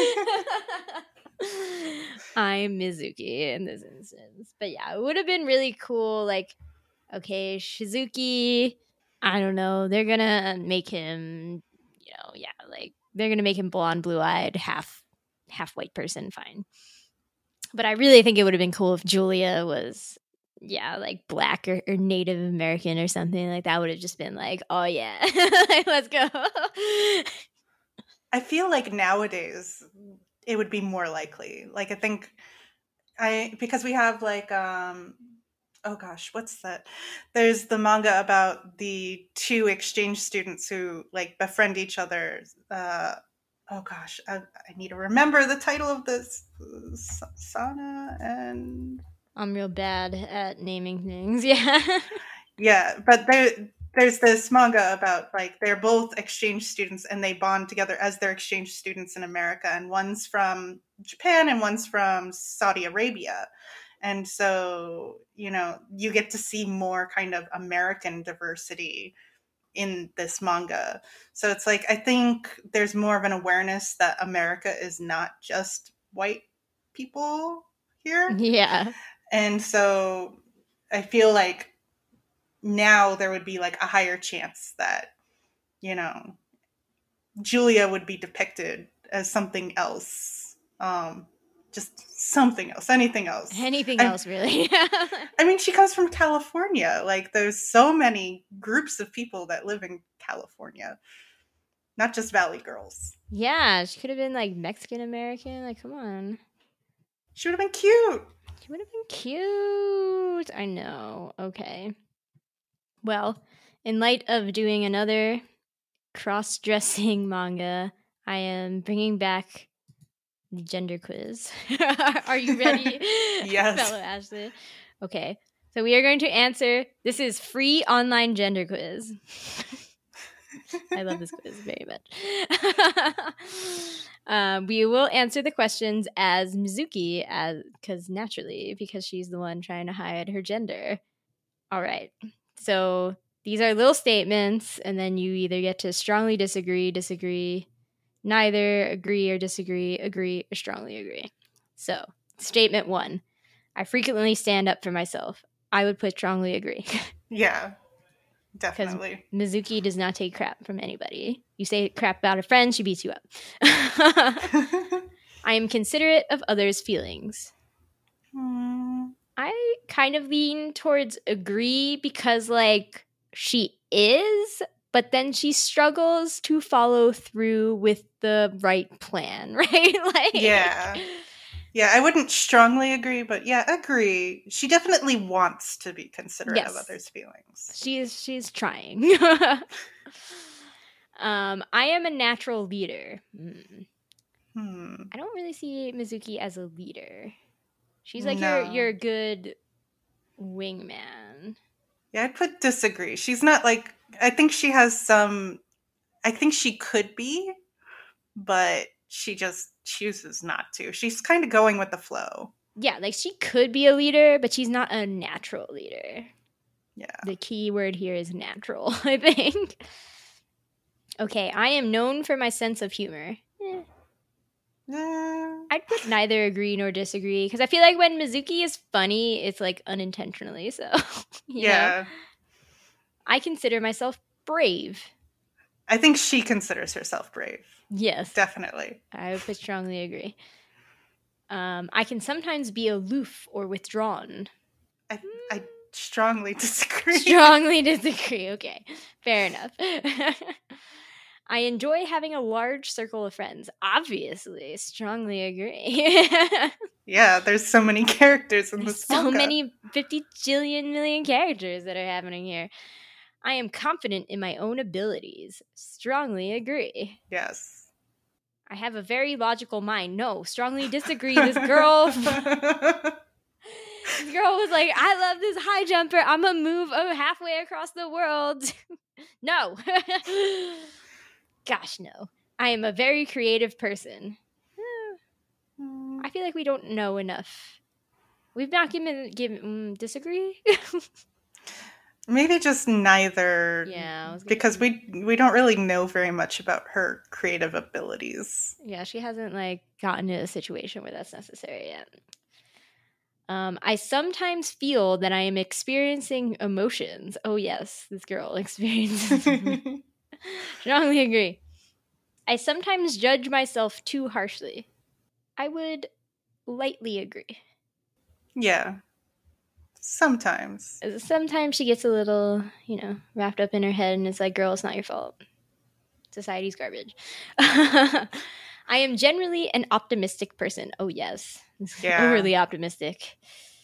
I'm Mizuki in this instance. But yeah, it would have been really cool. Like, okay, Shizuki, I don't know, they're gonna make him, you know, yeah, like they're gonna make him blonde, blue eyed, half half white person, fine. But I really think it would have been cool if Julia was, yeah, like black or, or Native American or something. Like that would have just been like, oh yeah, like, let's go. I feel like nowadays it would be more likely. Like I think I because we have like um oh gosh, what's that? There's the manga about the two exchange students who like befriend each other. Uh oh gosh, I, I need to remember the title of this. Sana and I'm real bad at naming things. Yeah. yeah, but there there's this manga about like they're both exchange students and they bond together as their exchange students in America, and one's from Japan and one's from Saudi Arabia. And so, you know, you get to see more kind of American diversity in this manga. So it's like, I think there's more of an awareness that America is not just white people here. Yeah. And so I feel like now there would be like a higher chance that, you know, Julia would be depicted as something else. Um, just something else, anything else. Anything I'm- else, really. I mean, she comes from California. Like, there's so many groups of people that live in California, not just Valley Girls. Yeah, she could have been like Mexican American. Like, come on. She would have been cute. She would have been cute. I know. Okay. Well, in light of doing another cross-dressing manga, I am bringing back the gender quiz. Are you ready? Yes. Fellow Ashley. Okay. So we are going to answer. This is free online gender quiz. I love this quiz very much. um, we will answer the questions as Mizuki, as because naturally, because she's the one trying to hide her gender. All right. So these are little statements, and then you either get to strongly disagree, disagree, neither, agree or disagree, agree, or strongly agree. So, statement one. I frequently stand up for myself. I would put strongly agree. Yeah, definitely. Mizuki does not take crap from anybody. You say crap about a friend, she beats you up. I am considerate of others' feelings. Hmm. I kind of lean towards agree because, like, she is, but then she struggles to follow through with the right plan, right? Like, Yeah. Yeah, I wouldn't strongly agree, but yeah, agree. She definitely wants to be considerate Yes. of others' feelings. She's she's trying. um, I am a natural leader. Hmm. Hmm. I don't really see Mizuki as a leader. She's like your No. your good wingman. Yeah, I'd put disagree. She's not like, I think she has some, I think she could be, but she just chooses not to. She's kind of going with the flow. Yeah, like she could be a leader, but she's not a natural leader. Yeah. The key word here is natural, I think. Okay, I am known for my sense of humor. Eh, Eh, I'd put neither agree nor disagree because I feel like when Mizuki is funny, it's like unintentionally. So, you know? yeah. I consider myself brave. I think she considers herself brave. Yes, Definitely. I would put strongly agree. Um, I can sometimes be aloof or withdrawn. I, I strongly disagree. Strongly disagree. Okay, fair enough. I enjoy having a large circle of friends. Obviously, strongly agree. Yeah, there's so many characters in There's this so manga. many fifty jillion million characters that are happening here. I am confident in my own abilities. Strongly agree. Yes. I have a very logical mind. No, strongly disagree. This girl, this girl was like, I love this high jumper. I'm gonna move oh, halfway across the world. No. Gosh, no. I am a very creative person. Eh, I feel like we don't know enough. We've not given, given mm, disagree? Maybe just neither. Yeah, I was gonna Because say- we we don't really know very much about her creative abilities. Yeah, she hasn't like gotten to a situation where that's necessary yet. Um, I sometimes feel that I am experiencing emotions. Oh yes, this girl experiences. Strongly agree. I sometimes judge myself too harshly. I would lightly agree. Yeah. Sometimes. Sometimes she gets a little, you know, wrapped up in her head and it's like, girl, it's not your fault. Society's garbage. I am generally an optimistic person. Oh, yes. Yeah. Overly optimistic.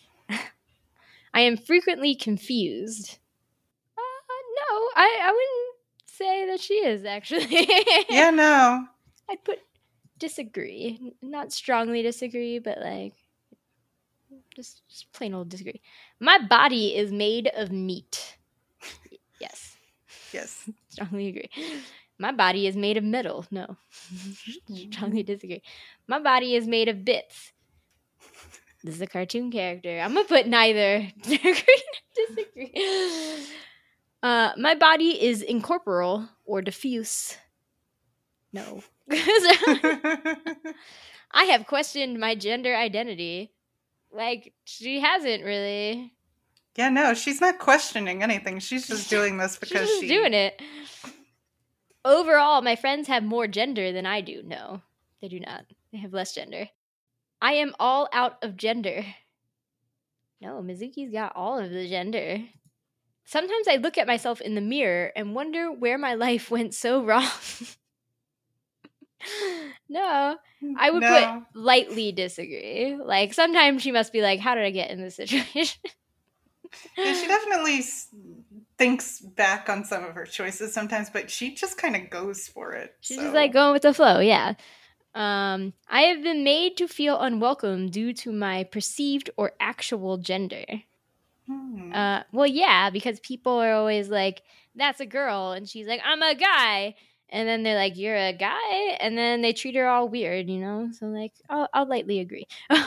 I am frequently confused. Uh, no, I, I wouldn't say that she is, actually. Yeah, no. I'd put disagree. N- Not strongly disagree, but like just, just plain old disagree. My body is made of meat. Yes, Yes. strongly agree. My body is made of metal. No, strongly disagree. My body is made of bits. This is a cartoon character. I'm gonna put neither. Disagree. Uh, my body is incorporeal or diffuse. No. I have questioned my gender identity. Like, she hasn't really. Yeah, no, she's not questioning anything. She's just doing this because She's just she... doing it. Overall, my friends have more gender than I do. No, they do not. They have less gender. I am all out of gender. No, Mizuki's got all of the gender. Sometimes I look at myself in the mirror and wonder where my life went so wrong. No, I would No. put lightly disagree. Like, sometimes she must be like, how did I get in this situation? Yeah, she definitely s- thinks back on some of her choices sometimes, but she just kind of goes for it. She's so. just like going with the flow, yeah. Um, I have been made to feel unwelcome due to my perceived or actual gender. Hmm. Uh, well, yeah, because people are always like, that's a girl. And she's like, I'm a guy. And then they're like, you're a guy? And then they treat her all weird, you know? So, like, I'll, I'll lightly agree.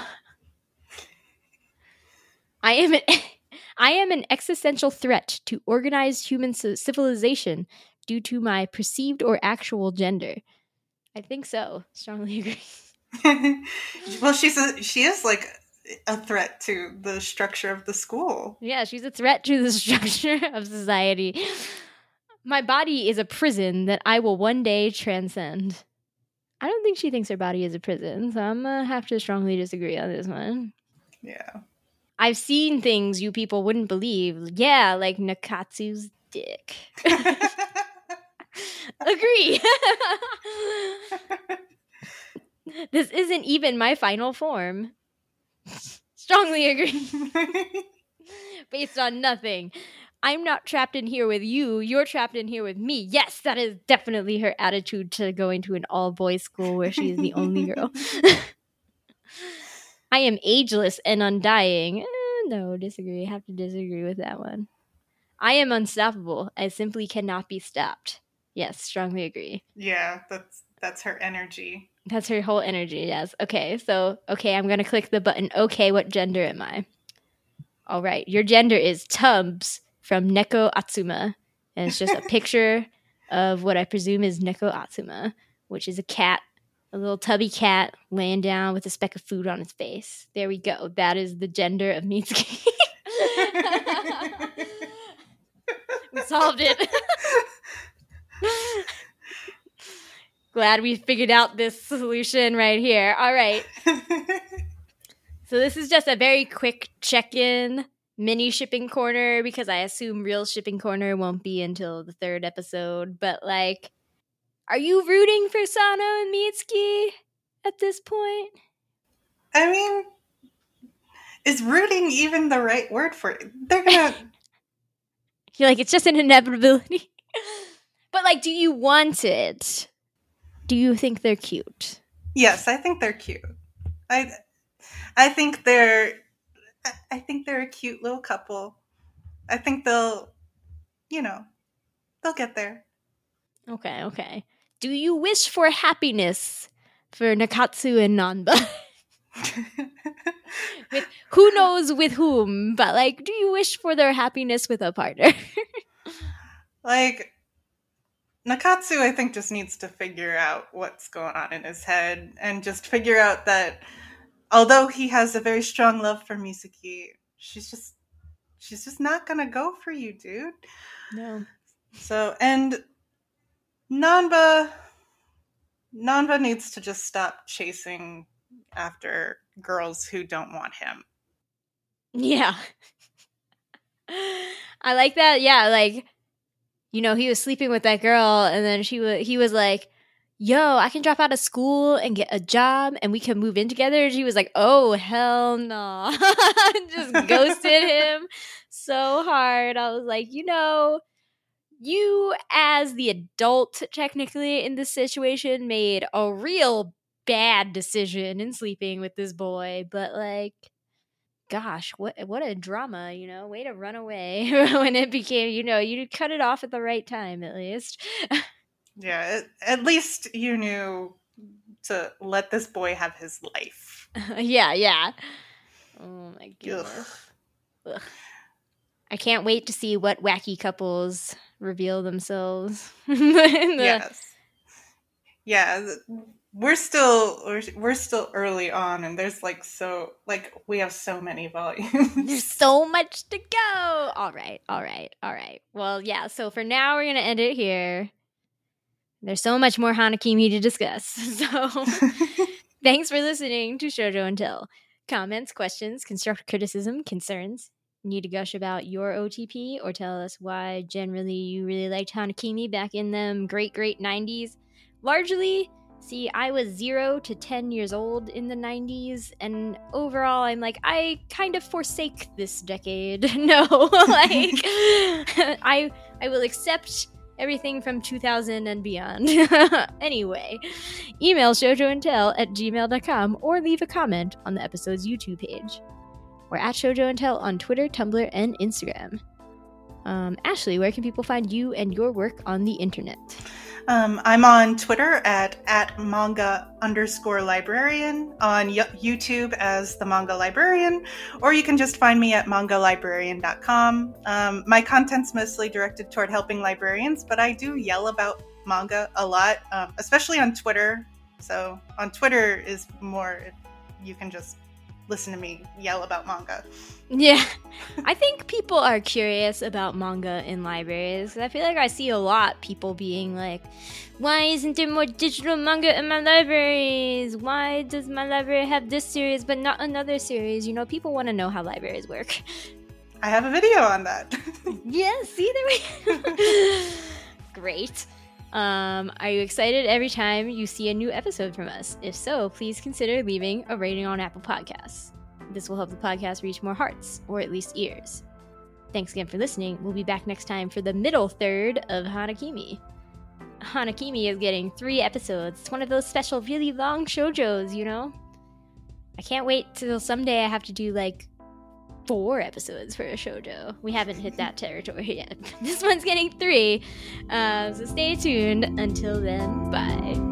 I am an, I am an existential threat to organized human c- civilization due to my perceived or actual gender. I think so. Strongly agree. Well, she's a, she is like a threat to the structure of the school. Yeah, she's a threat to the structure of society. My body is a prison that I will one day transcend. I don't think she thinks her body is a prison, so I'm gonna have to strongly disagree on this one. Yeah. I've seen things you people wouldn't believe. Yeah, like Nakatsu's dick. Agree. This isn't even my final form. Strongly agree. Based on nothing. I'm not trapped in here with you. You're trapped in here with me. Yes, that is definitely her attitude to going to an all-boys school where she is the only girl. I am ageless and undying. Eh, no, disagree. I have to disagree with that one. I am unstoppable. I simply cannot be stopped. Yes, strongly agree. Yeah, that's that's her energy. That's her whole energy, yes. Okay, so, okay, I'm going to click the button. Okay, what gender am I? All right, your gender is Tubbs from Neko Atsuma. And it's just a picture of what I presume is Neko Atsuma, which is a cat, a little tubby cat laying down with a speck of food on its face. There we go. That is the gender of Mitsuki. We solved it. Glad we figured out this solution right here. All right. So this is just a very quick check-in mini shipping corner because I assume real shipping corner won't be until the third episode. But, like, are you rooting for Sano and Mitsuki at this point? I mean, is rooting even the right word for it? They're gonna... You're like, it's just an inevitability. But, like, do you want it? Do you think they're cute? Yes, I think they're cute. I I think they're I think they're a cute little couple. I think they'll, you know, they'll get there. Okay, okay. Do you wish for happiness for Nakatsu and Nanba? With who knows with whom, but, like, do you wish for their happiness with a partner? Like, Nakatsu, I think, just needs to figure out what's going on in his head and just figure out that although he has a very strong love for Mitsuki, she's just she's just not gonna go for you, dude. No. So, and Nanba Nanba needs to just stop chasing after girls who don't want him. Yeah. I like that. Yeah, like, you know, he was sleeping with that girl and then she was he was like, yo, I can drop out of school and get a job and we can move in together. And she was like, oh, hell no. Just ghosted him so hard. I was like, you know, you as the adult technically in this situation made a real bad decision in sleeping with this boy. But, like, gosh, what what a drama, you know, way to run away when it became, you know, you cut it off at the right time at least. Yeah, at, at least you knew to let this boy have his life. Yeah, yeah. Oh my goodness. Ugh. I can't wait to see what wacky couples reveal themselves. In the- Yes. Yeah, th- we're still we're, we're still early on, and there's like so like we have so many volumes. There's so much to go. All right, all right, all right. Well, yeah, so for now, we're going to end it here. There's so much more Hanakimi to discuss. So thanks for listening to Shoujo and Tell. Comments, questions, constructive criticism, concerns. Need to gush about your O T P or tell us why generally you really liked Hanakimi back in them great, great nineties. Largely, see, I was zero to ten years old in the nineties, and overall, I'm like, I kind of forsake this decade. No, like, I I will accept everything from two thousand and beyond. Anyway, email shoujoandtell at gmail dot com or leave a comment on the episode's YouTube page. We're at Shoujo and Tell on Twitter, Tumblr, and Instagram. Um, Ashley, where can people find you and your work on the internet? Um, I'm on Twitter at, at manga underscore librarian, on y- YouTube as the manga librarian, or you can just find me at manga librarian dot com. Um, my content's mostly directed toward helping librarians, but I do yell about manga a lot, um, especially on Twitter. So on Twitter is more, you can just listen to me yell about manga. Yeah, I think people are curious about manga in libraries. I feel like I see a lot people being like, why isn't there more digital manga in my libraries? Why does my library have this series but not another series? You know, people want to know how libraries work. I have a video on that. Yes, see, there we Great. Um, are you excited every time you see a new episode from us? If so, please consider leaving a rating on Apple Podcasts. This will help the podcast reach more hearts, or at least ears. Thanks again for listening. We'll be back next time for the middle third of Hanakimi. Hanakimi is getting three episodes. It's one of those special, really long shoujos, you know? I can't wait till someday I have to do, like, four episodes for a shoujo. We haven't hit that territory yet. This one's getting three. Uh, so stay tuned. Until then, bye.